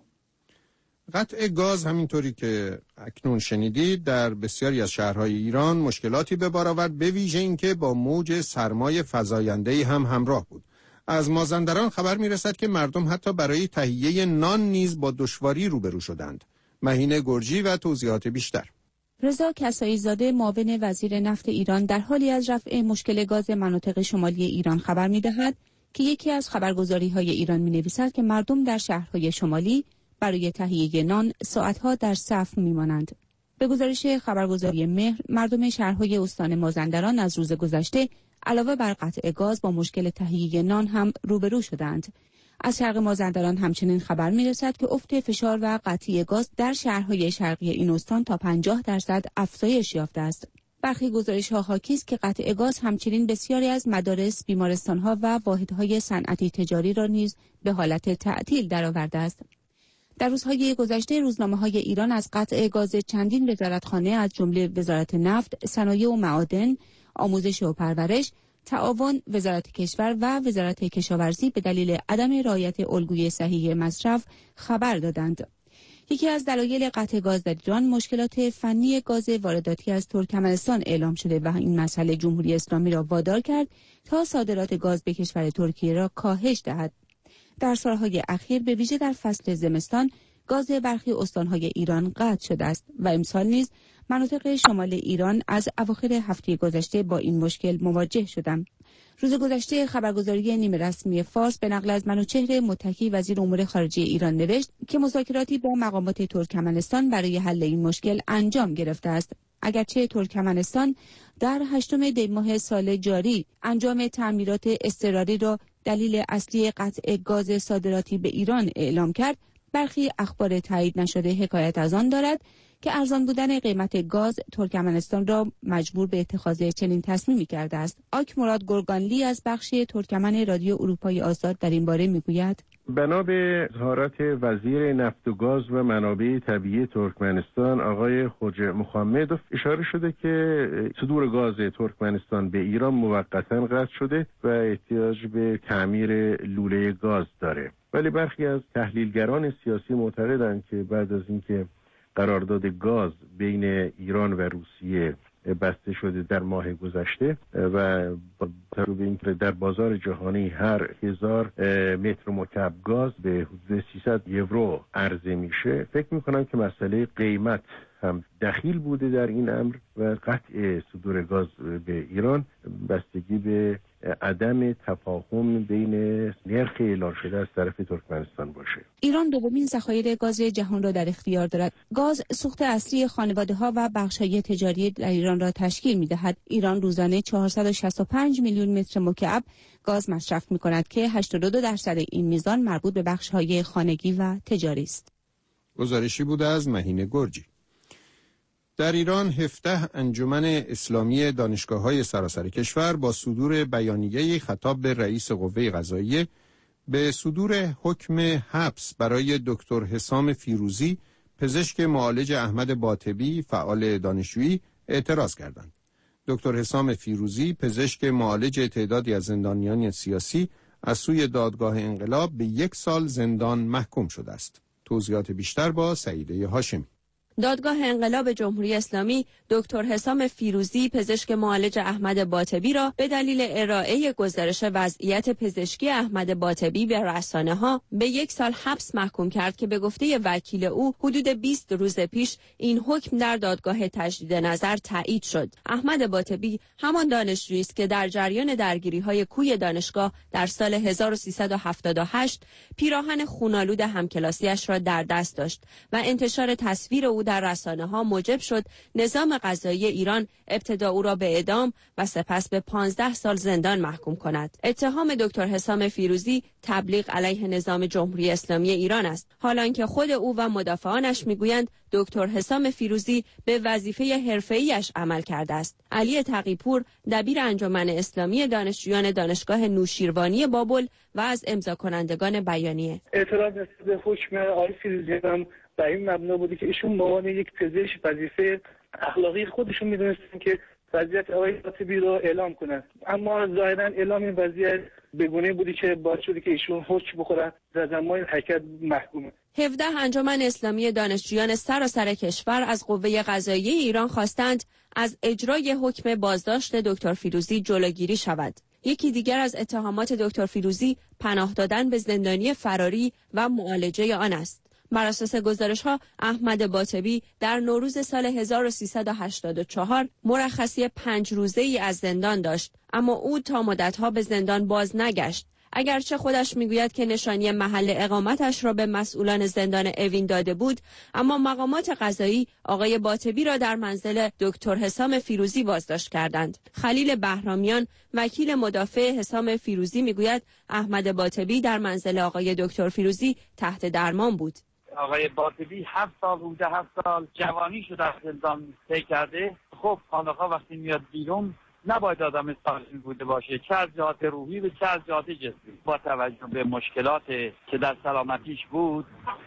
قطع گاز همینطوری که اکنون شنیدید در بسیاری از شهرهای ایران مشکلاتی به بار آورد، به ویژه اینکه با موج سرمای فزاینده‌ای هم همراه بود. از مازندران خبر میرسد که مردم حتی برای تهیه نان نیز با دشواری روبرو شدند. مهین گرجی و توضیحات بیشتر. رضا کسایی زاده معاون وزیر نفت ایران در حالی از رفع مشکل گاز مناطق شمالی ایران خبر می‌دهد که یکی از خبرگزاری‌های ایران می‌نویسد که مردم در شهرهای شمالی برای تهیه نان ساعت‌ها در صف می‌مانند. به گزارش خبرگزاری مهر، مردم شهرهای استان مازندران از روز گذشته علاوه بر قطع گاز با مشکل تهیه نان هم روبرو شدند. از شرق مازندران همچنین خبر می‌رسد که افت فشار و قطعی گاز در شهرهای شرقی این استان تا پنجاه درصد افزایش یافته است. برخی گزارش‌ها حاکی است که قطع گاز همچنین بسیاری از مدارس، بیمارستان‌ها و واحدهای صنعتی تجاری را نیز به حالت تعطیل درآورده است. در روزهای گذشته روزنامه‌های ایران از قطع گاز چندین وزارتخانه از جمله وزارت نفت، صنایع و معادن، آموزش و پرورش، تعاون، وزارت کشور و وزارت کشاورزی به دلیل عدم رعایت الگوی صحیح مصرف خبر دادند. یکی از دلایل قطع گاز در ایران مشکلات فنی گاز وارداتی از ترکمنستان اعلام شده و این مسئله جمهوری اسلامی را وادار کرد تا صادرات گاز به کشور ترکیه را کاهش دهد. در سالهای اخیر به ویژه در فصل زمستان گاز برخی استانهای ایران قطع شده است و امسال نیز مناطق شمال ایران از اواخر هفته گذشته با این مشکل مواجه شدند. روز گذشته خبرگزاری نیمه رسمی فارس به نقل از منوچهر متکی وزیر امور خارجه ایران نوشت که مذاکراتی با مقامات ترکمنستان برای حل این مشکل انجام گرفته است. اگرچه ترکمنستان در هشتم دی ماه سال جاری انجام تعمیرات اضطراری را دلیل اصلی قطع گاز صادراتی به ایران اعلام کرد، برخی اخبار تایید نشده حکایت از آن دارد که ارزان بودن قیمت گاز ترکمنستان را مجبور به اتخاذ چنین تصمیمی کرده است. آک مراد گرگانلی از بخش ترکمن رادیو اروپای آزاد در این باره میگوید: بنا به اظهارات وزیر نفت و گاز و منابع طبیعی ترکمنستان آقای خوج محمدوف اشاره شده که صدور گاز ترکمنستان به ایران موقتا قطع شده و احتیاج به تعمیر لوله گاز داره. ولی برخی از تحلیلگران سیاسی معتقدند که بعد از اینکه قرارداد گاز بین ایران و روسیه بسته شده در ماه گذشته و به اینکه در بازار جهانی هر هزار متر مکعب گاز به حدود سیصد یورو عرضه میشه، فکر میکنم که مسئله قیمت هم دخیل بوده در این امر و قطع صدور گاز به ایران بستگی به عدم تفاهم بین نرخ اعلام شده از طرف ترکمنستان باشه. ایران دومین ذخایر گاز جهان را در اختیار دارد. گاز سوخت اصلی خانواده‌ها و بخش‌های تجاری در ایران را تشکیل می‌دهد. ایران روزانه چهارصد و شصت و پنج میلیون متر مکعب گاز مصرف می‌کند که هشتاد و دو درصد این میزان مربوط به بخش‌های خانگی و تجاری است. گزارشی بود از مهین گرجی. در ایران هفده انجمن اسلامی دانشگاه‌های سراسر کشور با صدور بیانیه‌ای خطاب به رئیس قوه قضاییه به صدور حکم حبس برای دکتر حسام فیروزی، پزشک معالج احمد باطبی فعال دانشجویی اعتراض کردند. دکتر حسام فیروزی، پزشک معالج تعدادی از زندانیان سیاسی، از سوی دادگاه انقلاب به یک سال زندان محکوم شده است. توضیحات بیشتر با سعیده هاشمی. دادگاه انقلاب جمهوری اسلامی دکتر حسام فیروزی، پزشک معالج احمد باطبی را به دلیل ارائه گزارش وضعیت پزشکی احمد باطبی به رسانه‌ها به یک سال حبس محکوم کرد که به گفته وکیل او حدود بیست روز پیش این حکم در دادگاه تجدید نظر تایید شد. احمد باطبی همان دانشجویی است که در جریان درگیری‌های کوی دانشگاه در سال هزار و سیصد و هفتاد و هشت پیراهن خونالود همکلاسیش را در دست داشت و انتشار تصویر او در رسانه‌ها موجب شد نظام قضایی ایران ابتدا او را به اعدام و سپس به پانزده سال زندان محکوم کند. اتهام دکتر حسام فیروزی تبلیغ علیه نظام جمهوری اسلامی ایران است، حالانکه خود او و مدافعانش میگویند دکتر حسام فیروزی به وظیفه حرفه‌ایش عمل کرده است. علی تقی‌پور، دبیر انجمن اسلامی دانشجویان دانشگاه نوشیروانی بابل و از امضا کنندگان بیانیه: اعتراض به حکم آقای فیروزی هم در این مبنا بودی که ایشون به عنوان یک پزشک وظیفه اخلاقی خودشون میدونستن که وضعیت آقای باطبی رو اعلام کنند، اما ظاهرا اعلام این وضعیت به گونه بودی که باعث شده که ایشون حکم بخورن و زمان حرکت محکومه. هفده انجمن اسلامی دانشجویان سراسر کشور از قوه قضاییه ایران خواستند از اجرای حکم بازداشت دکتر فیروزی جلوگیری شود. یکی دیگر از اتهامات دکتر فیروزی پناه دادن به زندانی فراری و معالجه آن است. بر اساس گزارش‌ها احمد باطبی در نوروز سال هزار و سیصد و هشتاد و چهار مرخصی پنج روزه‌ای از زندان داشت، اما او تا مدت‌ها به زندان باز نگشت. اگرچه خودش میگوید که نشانی محل اقامتش را به مسئولان زندان اوین داده بود، اما مقامات قضایی آقای باطبی را در منزل دکتر حسام فیروزی بازداشت کردند. خلیل بهرامیان، وکیل مدافع حسام فیروزی، میگوید احمد باطبی در منزل آقای دکتر فیروزی تحت درمان بود. آقای باطبی هفت سال بوده، هفت سال جوانی شده از زندان طی کرده. خب خانقاه وقتی میاد بیرون نباید آدم سالمی بوده باشه، چه از جهات روحی و چه از جهات جسمی. با توجه به مشکلات که در سلامتیش بود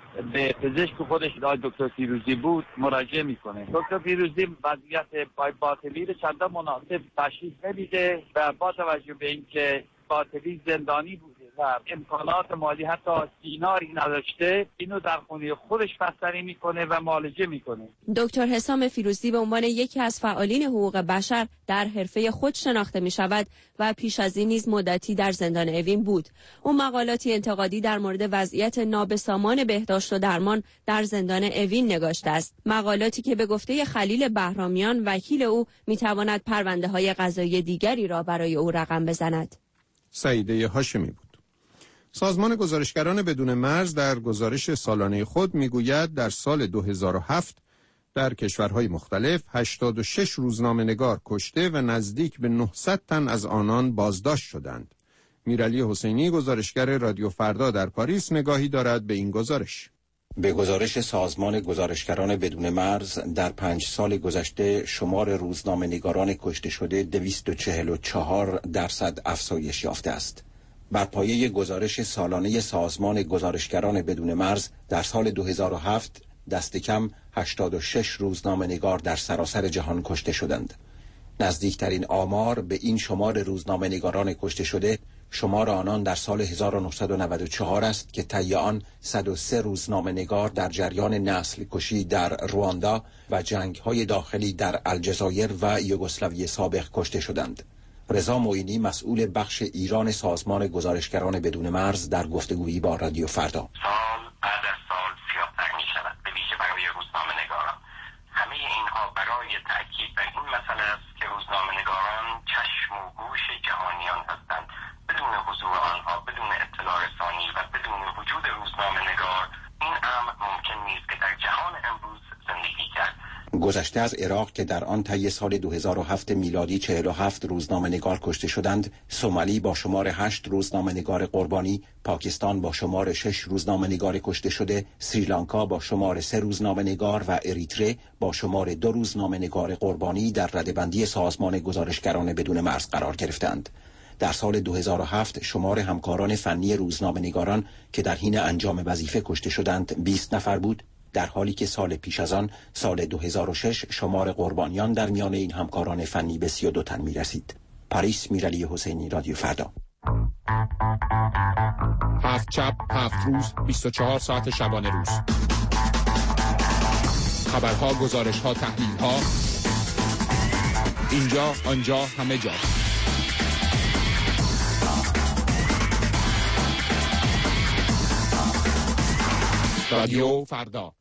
به پزشک خودش دکتر فیروزی بود مراجعه میکنه. دکتر فیروزی وضعیت باطبی رو چندان مناسب تشخیص نمیده و با توجه به اینکه باطبی زندانی بوده کرد، امکانات مالی حتی دیناری نداشته، اینو در خونه خودش بستری میکنه و معالجه میکنه. دکتر حسام فیروزی به عنوان یکی از فعالین حقوق بشر در حرفه خود شناخته می شود و پیش از این نیز مدتی در زندان اوین بود. او مقالاتی انتقادی در مورد وضعیت نابسامان بهداشت و درمان در زندان اوین نگاشته است. مقالاتی که به گفته خلیل بهرامیان وکیل او می تواند پرونده های قضایی دیگری را برای او رقم بزند. سعیده هاشمی بود. سازمان گزارشگران بدون مرز در گزارش سالانه خود میگوید در سال دو هزار و هفت در کشورهای مختلف هشتاد و شش روزنامه‌نگار کشته و نزدیک به نهصد تن از آنان بازداشت شدند. میرعلی حسینی گزارشگر رادیو فردا در پاریس نگاهی دارد به این گزارش. به گزارش سازمان گزارشگران بدون مرز در پنج سال گذشته شمار روزنامه‌نگاران کشته شده دویست و چهل و چهار درصد افزایش یافته است. بر پایه گزارش سالانه سازمان گزارشگران بدون مرز در سال دو هزار و هفت دست کم هشتاد و شش روزنامه‌نگار در سراسر جهان کشته شدند. نزدیکترین آمار به این شمار روزنامه‌نگاران کشته شده شمار آنان در سال هزار و نهصد و نود و چهار است که طی آن صد و سه روزنامه‌نگار در جریان نسل کشی در رواندا و جنگ‌های داخلی در الجزایر و یوگسلاوی سابق کشته شدند. رضا معینی مسئول بخش ایران سازمان گزارشگران بدون مرز در گفتگویی با رادیو فردا: سال بعد از سال سیاه‌تر می‌شود، به ویژه برای روزنامه‌نگاران. همه اینها برای تأکید بر این مسئله است که روزنامه‌نگاران چشم و گوش جهانیان هستند. بدون حضور آنها، بدون اطلاع رسانی و بدون وجود روزنامه‌نگار این امر ممکن نیست که در جهان امروز زندگی کرد. گذشته از عراق که در آن طی سال دو هزار و هفت میلادی چهل و هفت روزنامه‌نگار کشته شدند، سومالی با شمار هشت روزنامه‌نگار قربانی، پاکستان با شمار شش روزنامه‌نگار کشته شده، سریلانکا با شمار سه روزنامه‌نگار و اریتره با شمار دو روزنامه‌نگار قربانی در رده‌بندی سازمان گزارشگران بدون مرز قرار گرفتند. در سال دو هزار و هفت شمار همکاران فنی روزنامه‌نگاران که در حین انجام وظیفه کشته شدند بیست نفر بود، در حالی که سال پیش از آن سال دو هزار و شش شمار قربانیان در میان این همکاران فنی به سی و دو تن می رسید. پاریس، میرعلی حسینی، رادیو فردا. هفت شب، هفت روز، بیست و چهار ساعت شبانه روز. خبرها، گزارشها، تحلیلها، اینجا، آنجا، همه جا. رادیو فردا.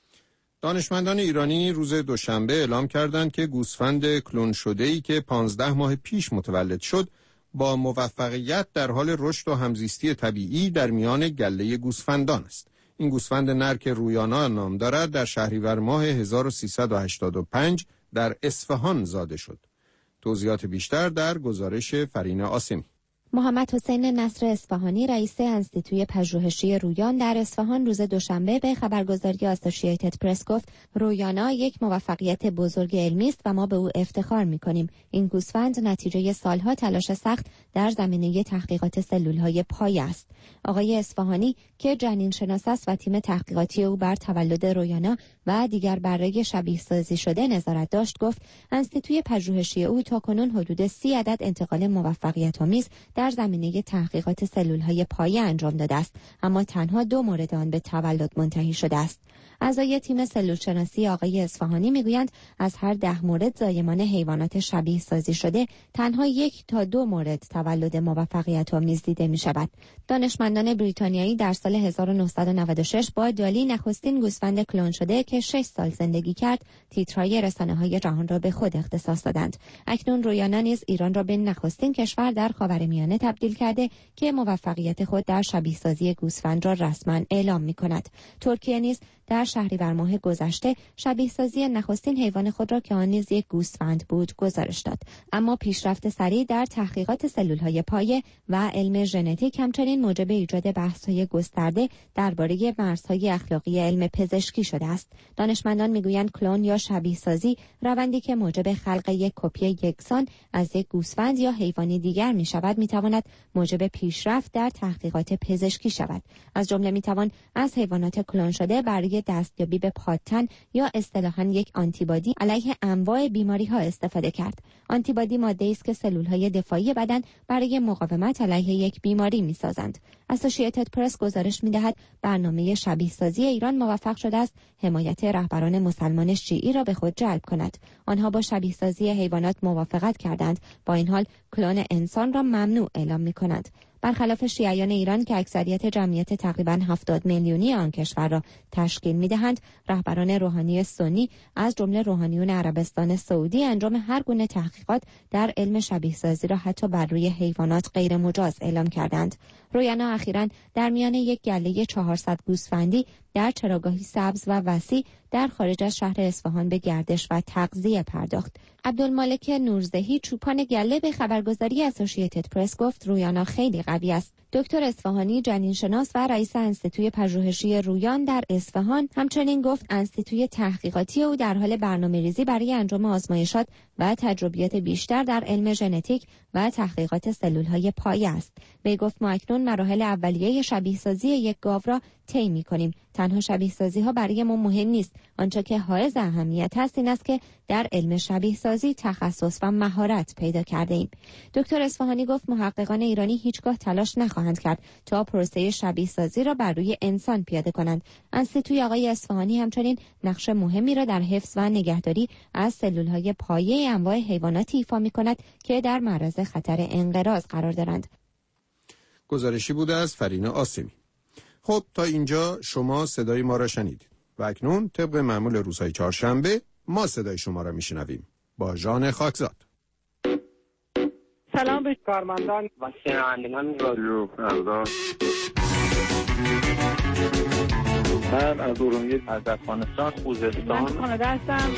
دانشمندان ایرانی روز دوشنبه اعلام کردند که گوسفند کلون شده‌ای که پانزده ماه پیش متولد شد با موفقیت در حال رشد و همزیستی طبیعی در میان گله گوسفندان است. این گوسفند نر که رویانا نام دارد در شهریور ماه هزار و سیصد و هشتاد و پنج در اصفهان زاده شد. توضیحات بیشتر در گزارش فرین آسمی. محمد حسین نصر اصفهانی رئیس انستیتوی پژوهشی رویان در اصفهان روز دوشنبه به خبرگزاری آسوسییتد پرس گفت رویانا یک موفقیت بزرگ علمی است و ما به او افتخار می‌کنیم. این گوسفند نتیجه سالها تلاش سخت در زمینه تحقیقات سلول‌های پایه است. آقای اصفهانی که جنین شناس است و تیم تحقیقاتی او بر تولد رویانا و دیگر برای شبیه سازی شده نظارت داشت گفت انستیتوی پژوهشی او تاکنون حدود سی عدد انتقال موفقیت‌آمیز در زمینه تحقیقات سلول‌های پایه انجام داده است، اما تنها دو مورد آن به تولد منتهی شده است. اعضای تیم سلولشناسی آقای اصفهانی میگویند از هر ده مورد زایمان حیوانات شبیه سازی شده تنها یک تا دو مورد تولد موفقیت آمیز دیده می شود. دانشمندان بریتانیایی در سال هزار و نهصد و نود و شش با دالی نخستین گوسفند کلون شده که شش سال زندگی کرد تیترای رسانه‌های جهان را به خود اختصاص دادند. اکنون رویانا نیز ایران را به نخستین کشور در خاورمیانه تبدیل کرده که موفقیت خود در شبیه سازی گوسفند را رسما اعلام می کند. ترکیه نیز در شهریور ماه گذشته شبیه سازی نخستین حیوان خود را که آن نیز یک گوسفند بود گزارش داد. اما پیشرفت سریع در تحقیقات سلول‌های پایه و علم ژنتیک همچنین موجب ایجاد بحث‌های گسترده درباره مرزهای اخلاقی علم پزشکی شده است. دانشمندان میگویند کلون یا شبیه سازی روندی که موجب خلق یک کپی یکسان از یک گوسفند یا حیوانی دیگر می‌شود می‌تواند موجب پیشرفت در تحقیقات پزشکی شود. از جمله می‌توان از حیوانات کلون شده برای برای دستیابی به پادتن یا اصطلاحاً یک آنتیبادی علیه انواع بیماری‌ها استفاده کرد. آنتیبادی ماده‌ای است که سلول‌های دفاعی بدن برای مقاومت علیه یک بیماری می‌سازند. اسوسییتد پرس گزارش می‌دهد برنامه شبیه‌سازی ایران موفق شده است حمایت رهبران مسلمان شیعی را به خود جلب کند. آنها با شبیه‌سازی حیوانات موافقت کردند، با این حال کلون انسان را ممنوع اعلام می‌کنند. برخلاف شیعیان ایران که اکثریت جمعیت تقریباً هفتاد میلیونی آن کشور را تشکیل می‌دهند، رهبران روحانی سنی از جمله روحانیون عربستان سعودی انجام هر گونه تحقیقات در علم شبیه‌سازی را حتی بر روی حیوانات غیر مجاز اعلام کردند. رویانا اخیراً در میان یک گله چهارصد گوسفندی در چراگاهی سبز و وسیع در خارج از شهر اصفهان به گردش و تغذیه پرداخت. عبدالمالک نورزهی چوپان گله به خبرگزاری اسوسییتد پرس گفت رویانا خیلی قوی است. دکتر اصفهانی جنینشناس و رئیس انستیتوی پژوهشی رویان در اصفهان همچنین گفت انستیتوی تحقیقاتی او در حال برنامه‌ریزی برای انجام آزمایشات و تجربیات بیشتر در علم ژنتیک و تحقیقات سلول‌های پایه است. وی گفت ما اکنون مراحل اولیه شبیه‌سازی یک گاو را طی می‌کنیم. تنها شبیه‌سازی‌ها برای ما مهم نیست. آنچه که حائز اهمیت است این است که در علم شبیه‌سازی تخصص و مهارت پیدا کرده ایم. دکتر اصفهانی گفت محققان ایرانی هیچگاه تلاش نخواهند کرد تا پروسه شبیه‌سازی را بر روی انسان پیاده کنند. انستیتوی آقای اصفهانی همچنین نقش مهمی را در حفظ و نگهداری از سلول‌های پایه انواع حیواناتی ایفا می‌کند که در معرض خطر انقراض قرار دارند. گزارشی بوده از فرینه آسمی. خب تا اینجا شما صدای ما را شنیدید و اکنون طبق معمول روزهای چهارشنبه ما صدای شما را میشنویم با ژان خاکزاد. سلام به کارمندان و شنوندگان رادیو فردا. من از ارومیه از افغانستان خوزستان من کانادا هستم.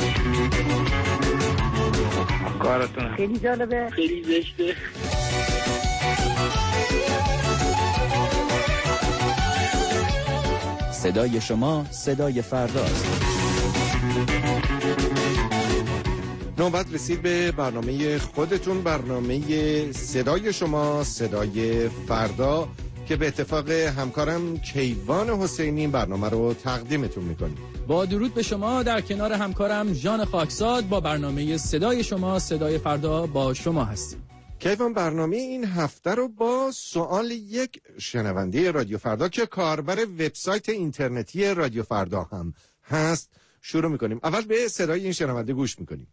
کارتون خیلی جالبه، خیلی زشته. صدای شما صدای فرداست. نوبت رسید به برنامه خودتون، برنامه صدای شما صدای فردا که به اتفاق همکارم کیوان حسینی برنامه رو تقدیمتون میکنیم. با درود به شما در کنار همکارم ژان خاکزاد با برنامه صدای شما صدای فردا با شما هستیم. کیوان برنامه این هفته رو با سوال یک شنونده رادیو فردا که کاربر وبسایت اینترنتی رادیو فردا هم هست شروع میکنیم. اول به صدای این شنونده گوش میکنیم.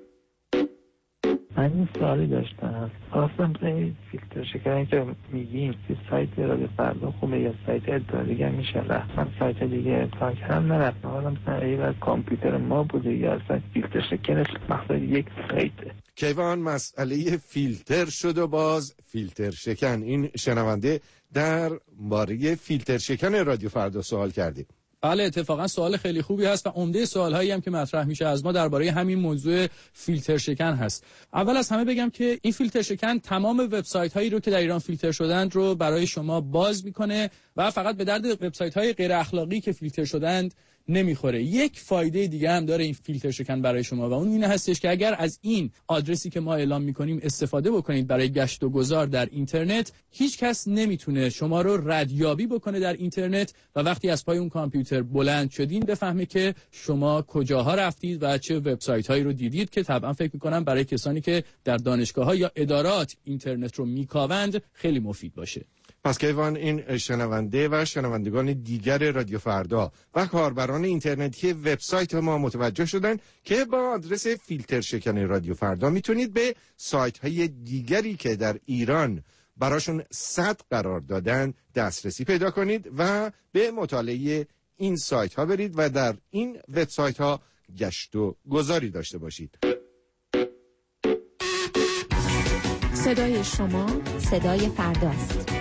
من این سوالی داشتم، خواستم که فیلتر شکنی که میگیم سایت رادیو فردا خوبه یا سایت ادعا دیگه میشه رفت؟ من سایت دیگه ادعا کردم نرفتم، حالا مثلا ایوز کامپیوتر ما بوده یا اصلا فیلتر شکنش مقصد یک سایته. کیوان مسئله فیلتر شد و باز فیلتر شکن. این شنونده در باره فیلتر شکن رادیو فردا سوال کرده. بله اتفاقا سوال خیلی خوبی هست و عمده سوالهایی هم که مطرح میشه از ما درباره همین موضوع فیلتر شکن هست. اول از همه بگم که این فیلتر شکن تمام وبسایت هایی رو که در ایران فیلتر شدند رو برای شما باز میکنه و فقط به درد وبسایت های غیر اخلاقی که فیلتر شدند نمیخوره. یک فایده دیگه هم داره این فیلتر شکن برای شما و اون این هستش که اگر از این آدرسی که ما اعلام میکنیم استفاده بکنید برای گشت و گذار در اینترنت، هیچ کس نمیتونه شما رو ردیابی بکنه در اینترنت و وقتی از پای اون کامپیوتر بلند شدین بفهمه که شما کجاها رفتید و چه وبسایت هایی رو دیدید که طبعا فکر میکنم برای کسانی که در دانشگاه‌ها یا ادارات اینترنت رو میکاوند خیلی مفید باشه. پس کیوان این شنونده و شنوندگان دیگر رادیو فردا و کاربران اینترنتی وبسایت ما متوجه شدن که با آدرس فیلتر شکن رادیو فردا میتونید به سایت های دیگری که در ایران براشون صد قرار دادن دسترسی پیدا کنید و به مطالعه این سایت ها برید و در این وبسایت ها گشت و گذاری داشته باشید. صدای شما صدای فرداست.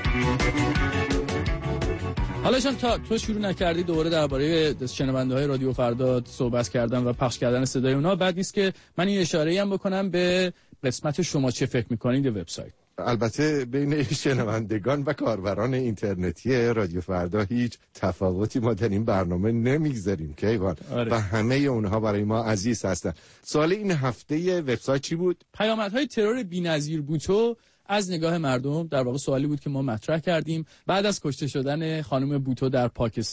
حالا چون تا تو شروع نکردی دوباره درباره شنونده‌های رادیو فردا صحبت کردن و پخش کردن صدای اونها، بعد نیست که من این اشاره‌ای هم بکنم به قسمت شما چه فکر می‌کنید وبسایت. البته بین شنوندگان و کاربران اینترنتی رادیو فردا هیچ تفاوتی ما در این برنامه نمیگذاریم کیوان. آره. و همه اونها برای ما عزیز هستن. سوال این هفته وبسایت چی بود؟ پیامدهای ترور بی‌نظیر بوتو از نگاه مردم. در واقع سوالی بود که ما مطرح کردیم بعد از کشته شدن خانم بوتو در پاکستان.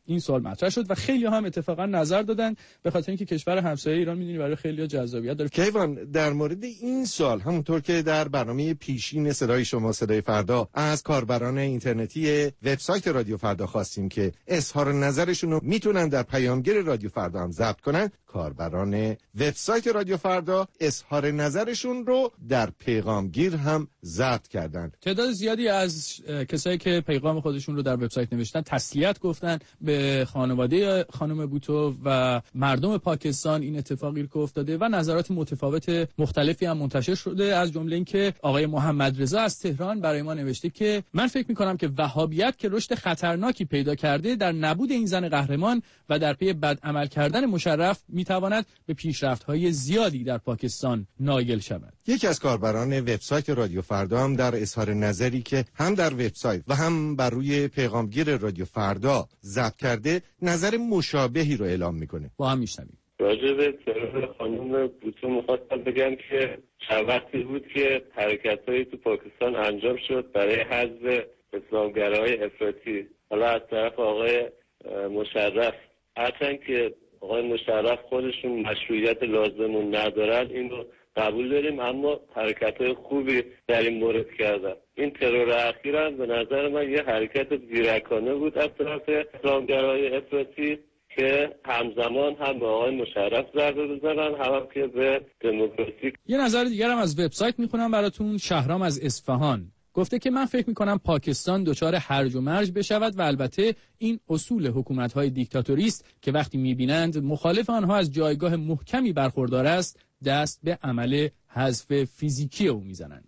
این سوال مطرح شد و خیلی هم اتفاقا نظر دادن، به خاطر اینکه کشور همسایه ایران میدونی برای خیلی‌ها جذابیت داره. کیوان، در مورد این سوال همونطور که در برنامه پیشین صدای شما صدای فردا از کاربران اینترنتی وبسایت رادیو فردا خواستیم که اظهار نظرشون رو میتونن در پیامگیر رادیو فردا هم ضبط کنن، کاربران وبسایت رادیو فردا اظهار نظرشون رو در پیغامگیر هم ضبط کردن. تعداد زیادی از کسایی که پیغام خودشون رو در وبسایت نوشتن تسلیت گفتن به خانواده خانم بوتو و مردم پاکستان این اتفاقی که افتاده و نظرات متفاوت مختلفی هم منتشر شده، از جمله اینکه آقای محمد رضا از تهران برای ما نوشته که من فکر می‌کنم که وهابیت که رشد خطرناکی پیدا کرده در نبود این زن قهرمان و در پی بد عمل کردن مشرف میتواند به پیشرفت‌های زیادی در پاکستان نایل شود. یکی از کاربران وبسایت رادیو فردا هم در اظهار نظری که هم در وبسایت و هم بر روی پیغامگیر رادیو فردا ضبط کرده نظر مشابهی رو اعلام میکنه. با هم میشنویم. راجع به ترور خانم بوتو میخواستم بگم که چند وقتی بود که حرکت‌هایی تو پاکستان انجام شد برای حذف اسلامگراهای افراطی، حالا از طرف آقای مشرف. هرچند که آقای مشرف خودشون مشروعیت لازم ندارن این رو قبول داریم، اما حرکت‌های خوبی در این مورد کردن. این ترور اخیر هم به نظر من یه حرکت زیرکانه بود از طرف اسلامگراهای افراطی که همزمان هم به آقای مشرف ضربه بزنن، هم, هم که به دموکراسی. یه نظر دیگر هم از وبسایت میخونم براتون. شهرام از اصفهان گفته که من فکر میکنم پاکستان دچار هرج و مرج بشود و البته این اصول حکومت‌های دیکتاتوری است که وقتی میبینند مخالف آنها از جایگاه محکمی برخوردار است دست به عمل حذف فیزیکی او میزنند.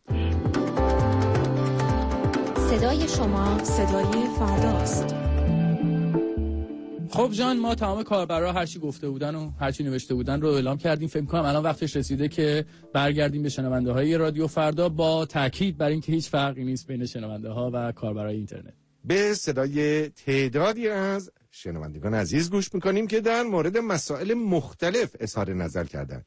صدای شما صدای فرداست. خب جان، ما تمام کاربرا هر چی گفته بودن و هر چی نوشته بودن رو اعلام کردیم. فکر کنم الان وقتش رسیده که برگردیم به شنونده های رادیو فردا، با تاکید بر اینکه هیچ فرقی نیست بین شنونده ها و کاربرای اینترنت. به صدای تعدادی از شنوندگان عزیز گوش میکنیم که در مورد مسائل مختلف اظهار نظر کردند.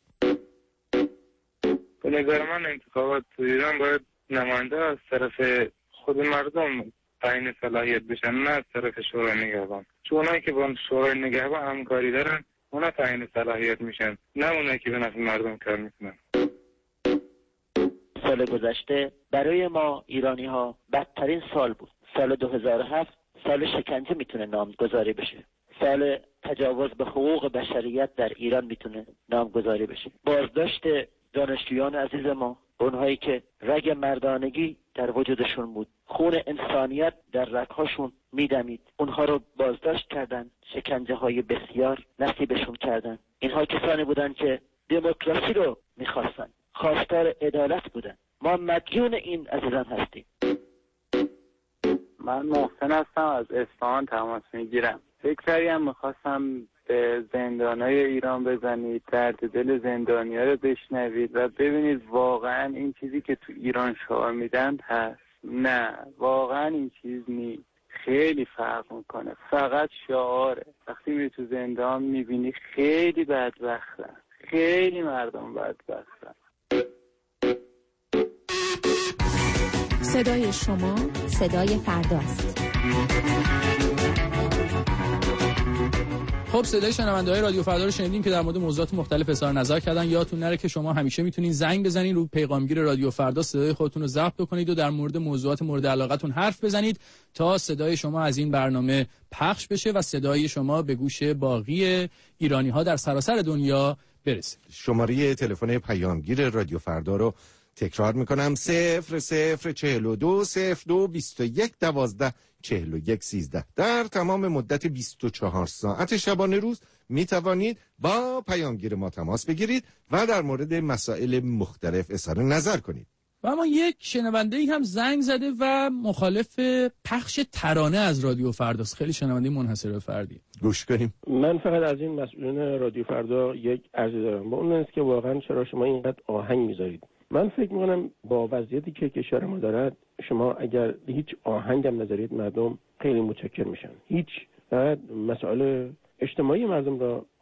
به نظر من انتخابات تو ایران باید نماینده از طرف خود مردم تعیین صلاحیت بشن، نه از طرف شورای نگهبان. چون اونایی که با شورای نگهبان همکاری دارن اونا تعیین صلاحیت میشن، نه اونایی که به نفع مردم کار میکنن. سال گذشته برای ما ایرانی ها بدترین سال بود. سال دو هزار و هفت سال شکنجه میتونه نامگذاری بشه. سال تجاوز به حقوق بشریت در ایران میتونه نامگذاری بشه. بازداشت دانشجویان عزیز ما، اونهایی که رگ مردانگی در وجودشون بود، خون انسانیت در رگهاشون میدمید، اونها رو بازداشت کردن، شکنجه های بسیار نصیبشون کردن. اینها کسانی بودن که دموکراسی رو میخواستن، خواستار عدالت بودن. ما مدیون این عزیزان هستیم. من محسن هستم، از اصفهان تماس میگیرم. فکری هم میخواستم به زندانهای ایران بزنید، درد دل زندانی‌ها رو بشنوید و ببینید واقعا این چیزی که تو ایران شعار میدن هست. نه، واقعا این چیز نیست. خیلی فرق میکنه، فقط شعاره. وقتی میری تو زندان میبینی خیلی بدبختن، خیلی مردم بدبختن. صدای شما صدای فرداست. خب صدای شنونده‌های رادیو فردا رو شنیدیم که در مورد موضوعات مختلف اظهار نظر کردن. یادتون نره که شما همیشه میتونین زنگ بزنین رو پیغامگیر رادیو فردا، صدای خودتون رو ضبط بکنید و در مورد موضوعات مورد علاقتون حرف بزنید تا صدای شما از این برنامه پخش بشه و صدای شما به گوش باقی ایرانی‌ها در سراسر دنیا برسه. شماره تلفن پیامگیر رادیو فردا رو تکرار میکنم: صفر صفر چهل و دو صفر دو بیست و یک دوازده چهل و یک سیزده. در تمام مدت بیست و چهار ساعت شبانه روز می توانید با پیامگیر ما تماس بگیرید و در مورد مسائل مختلف اظهار نظر کنید. و اما یک شنونده ای هم زنگ زده و مخالف پخش ترانه از رادیو فرداست. خیلی شنونده منحصر به فردی. گوش کنیم. من فقط از این مسئولین رادیو فردا یک عرضی دارم، با اون است که واقعا چرا شما اینقدر آهنگ میذارید. من فکر میکنم با وضعیتی که کشور ما دارد، شما اگر هیچ آهنگ هم نذارید مردم خیلی متشکر میشن. هیچ فقط مسائل اجتماعی مردم را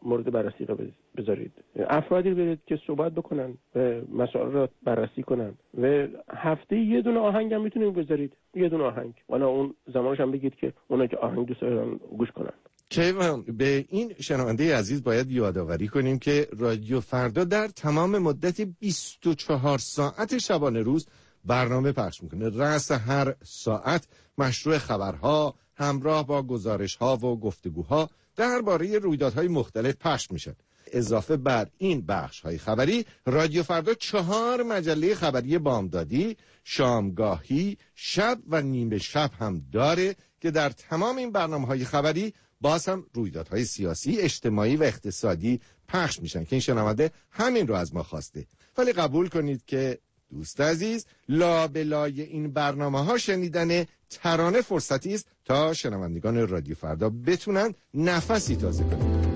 مورد بررسی بذارید. افرادی برید که صحبت بکنن و مسائل را بررسی کنن و هفته یه دونه آهنگ هم میتونید بذارید، یه دونه آهنگ. والا اون زمانش هم بگید که اونا که آهنگ دوست دارن گوش کنن. کیوان، به این شنونده عزیز باید یادآوری کنیم که رادیو فردا در تمام مدت بیست و چهار ساعت شبانه روز برنامه پخش میکنه. رأس هر ساعت مشروع خبرها همراه با گزارشها و گفتگوها درباره رویدادهای مختلف پخش میشن. اضافه بر این بخش‌های خبری، رادیو فردا چهار مجله خبری بامدادی، شامگاهی، شب و نیمه شب هم داره که در تمام این برنامه‌های خبری باز هم رویدادهای سیاسی، اجتماعی و اقتصادی پخش میشن که این شنونده همین رو از ما خواسته. ولی قبول کنید که دوست عزیز، لابلای این برنامه‌ها شنیدن ترانه فرصتی است تا شنوندگان رادیو فردا بتونن نفسی تازه کنند.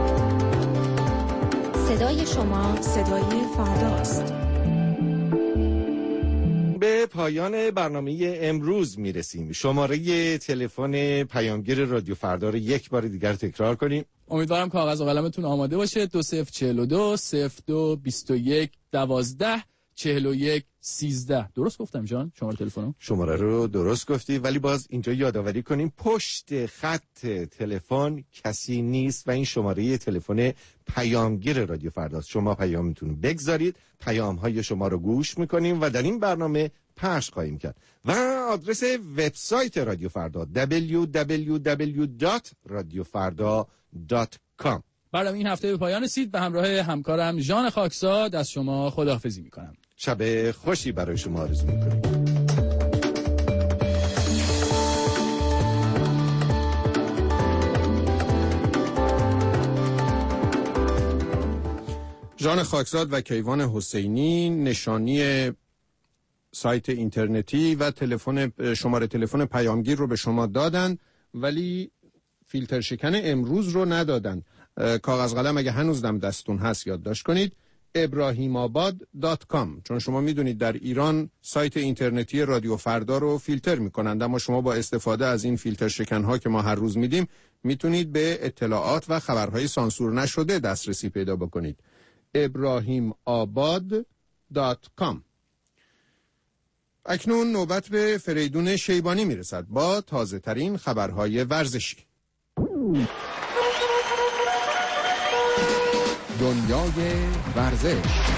صدای شما صدای فرداست. به پایان برنامه امروز میرسیم. شماره تلفن پیامگیر رادیو فردا رو یک بار دیگر تکرار کنیم. امیدوارم کاغذ و قلمتون آماده باشه. دو صفر چهل و دو صفر دو بیست و یک دوازده چهل و یک سیزده. درست گفتم جان شماره تلفن؟ شماره رو درست گفتی، ولی باز اینجا یادآوری کنیم پشت خط تلفن کسی نیست و این شماره تلفن پیامگیر رادیو فرداست. شما پیامتون بگذارید، پیام‌های شما رو گوش میکنیم و در این برنامه پخش خواهیم کرد. و آدرس وبسایت رادیو فردا دبلیو دبلیو دبلیو دات رادیو فردا دات کام. برنامه این هفته به پایان رسید. به همراه همکارم ژان خاکساد از شما خداحافظی میکنم. شب خوشی برای شما آرزو میکنم. ژان خاکزاد و کیوان حسینی نشانی سایت اینترنتی و تلفن شماره تلفن پیامگیر رو به شما دادن، ولی فیلتر شکن امروز رو ندادن. کاغذ قلم اگه هنوز دم دستون هست یادداشت کنید، ابراهیم آباد دات کام، چون شما میدونید در ایران سایت اینترنتی رادیو فردا رو فیلتر میکنند، اما شما با استفاده از این فیلتر شکن ها که ما هر روز میدیم میتونید به اطلاعات و خبرهای سانسور نشده دسترسی پیدا بکنید. ابراهیم آباد دات کام. اکنون نوبت به فریدون شیبانی میرسد با تازه ترین خبرهای ورزشی. دنیای ورزش.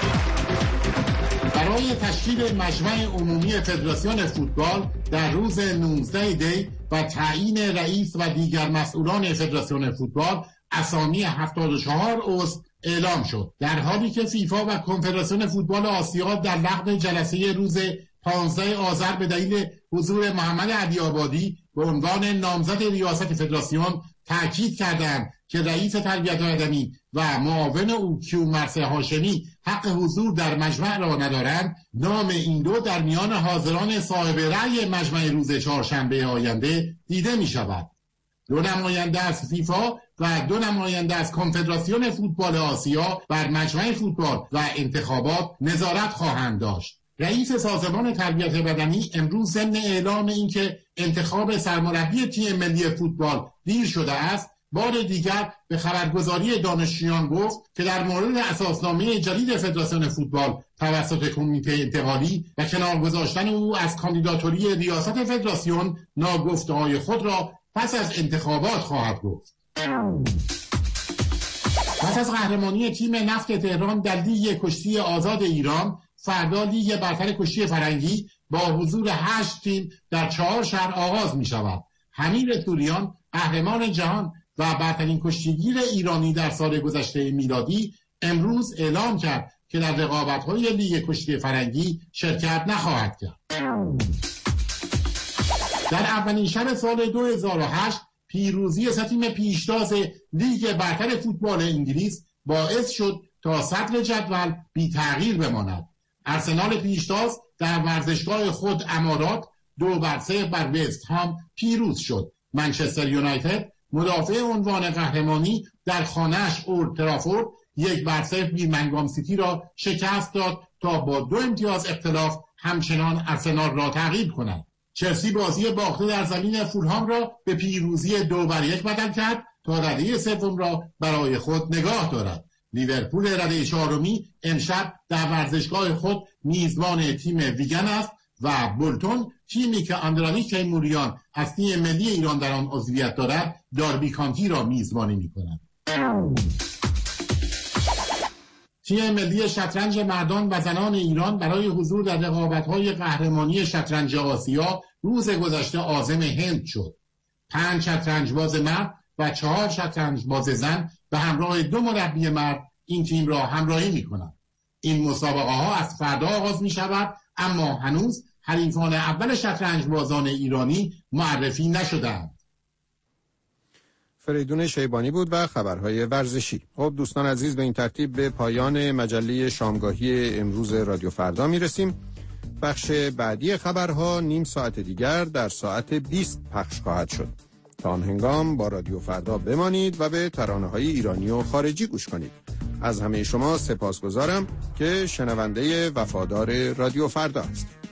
برای تشکیل مجمع عمومی فدراسیون فوتبال در روز نوزده دی و تعیین رئیس و دیگر مسئولان فدراسیون فوتبال اسامی هفتاد و چهار عضو اعلام شد، در حالی که فیفا و کنفدراسیون فوتبال آسیا در لغو جلسه روز پانزده آذر به دلیل حضور محمد علی آبادی به عنوان نامزد ریاست فدراسیون تاکید کردند که رئیس تربیت آدمی و معاون او کیومرث هاشمی حق حضور در مجمع را ندارند. نام این دو در میان حاضران صاحب رأی مجمع روز چهارشنبه آینده دیده می شود. دو نماینده از فیفا و دو نماینده از کنفدراسیون فوتبال آسیا بر مجمع فوتبال و انتخابات نظارت خواهند داشت. رئیس سازمان تربیت بدنی امروز ضمن اعلام اینکه انتخاب سرمربی تیم ملی فوتبال دیر شده است، بار دیگر به خبرگزاری دانشجویان گفت که در مورد اساسنامه جدید فدراسیون فوتبال توسط کمیته انتقالی و کنار گذاشتن او از کاندیداتوری ریاست فدراسیون ناگفته‌های خود را پس از انتخابات خواهد گفت. پس از قهرمانی تیم نفت تهران در لیگ کشتی آزاد ایران، فردا لیگ برتر کشتی فرنگی با حضور هشت تیم در چهار شهر آغاز می شود. حمید توریان قهرمان جهان و برترین کشتیگیر ایرانی در سال گذشته میلادی امروز اعلام کرد که در رقابت‌های لیگ کشتی فرنگی شرکت نخواهد کرد. در اولین شب سال دو هزار و هشت پیروزی سه تیم پیشتاز لیگ برتر فوتبال انگلیس باعث شد تا صدر جدول بی تغییر بماند. ارسنال پیشتاز در ورزشگاه خود امارات دو بر سه بر وست هام پیروز شد. منچستر یونایتد مدافع عنوان قهرمانی در خانه‌اش اولد ترافورد یک بر صفر بیرمنگام سیتی را شکست داد تا با دو امتیاز اختلاف همچنان ارسنال را تعقیب کند. چلسی بازی باخته در زمین فولهام را به پیروزی دو بر یک بدل کرد. تا رده سوم را برای خود نگاه دارد. لیورپول رده چهارمی امشب در ورزشگاه خود میزبان تیم ویگن است و بولتون تیمی که اندرانی تیموریان از تیم ملی ایران در آن عضویت دارد داربی کانتی را میزبانی می‌کند. تیم ملی شطرنج مردان و زنان ایران برای حضور در رقابت‌های قهرمانی شطرنج آسیا روز گذشته عازم هند شد. پنج شطرنجباز مرد و چهار شطرنجباز زن به همراه دو مربی مرد این تیم را همراهی می‌کنند. این مسابقه ها از فردا آغاز می‌شود، اما هنوز حریفان اول شطرنجبازان ایرانی معرفی نشدند. فریدون شیبانی بود و خبرهای ورزشی. خب دوستان عزیز، به این ترتیب به پایان مجله شامگاهی امروز رادیو فردا میرسیم. بخش بعدی خبرها نیم ساعت دیگر در ساعت بیست پخش خواهد شد. تا آن هنگام با رادیو فردا بمانید و به ترانه‌های ایرانی و خارجی گوش کنید. از همه شما سپاسگزارم که شنونده وفادار رادیو فردا هستید.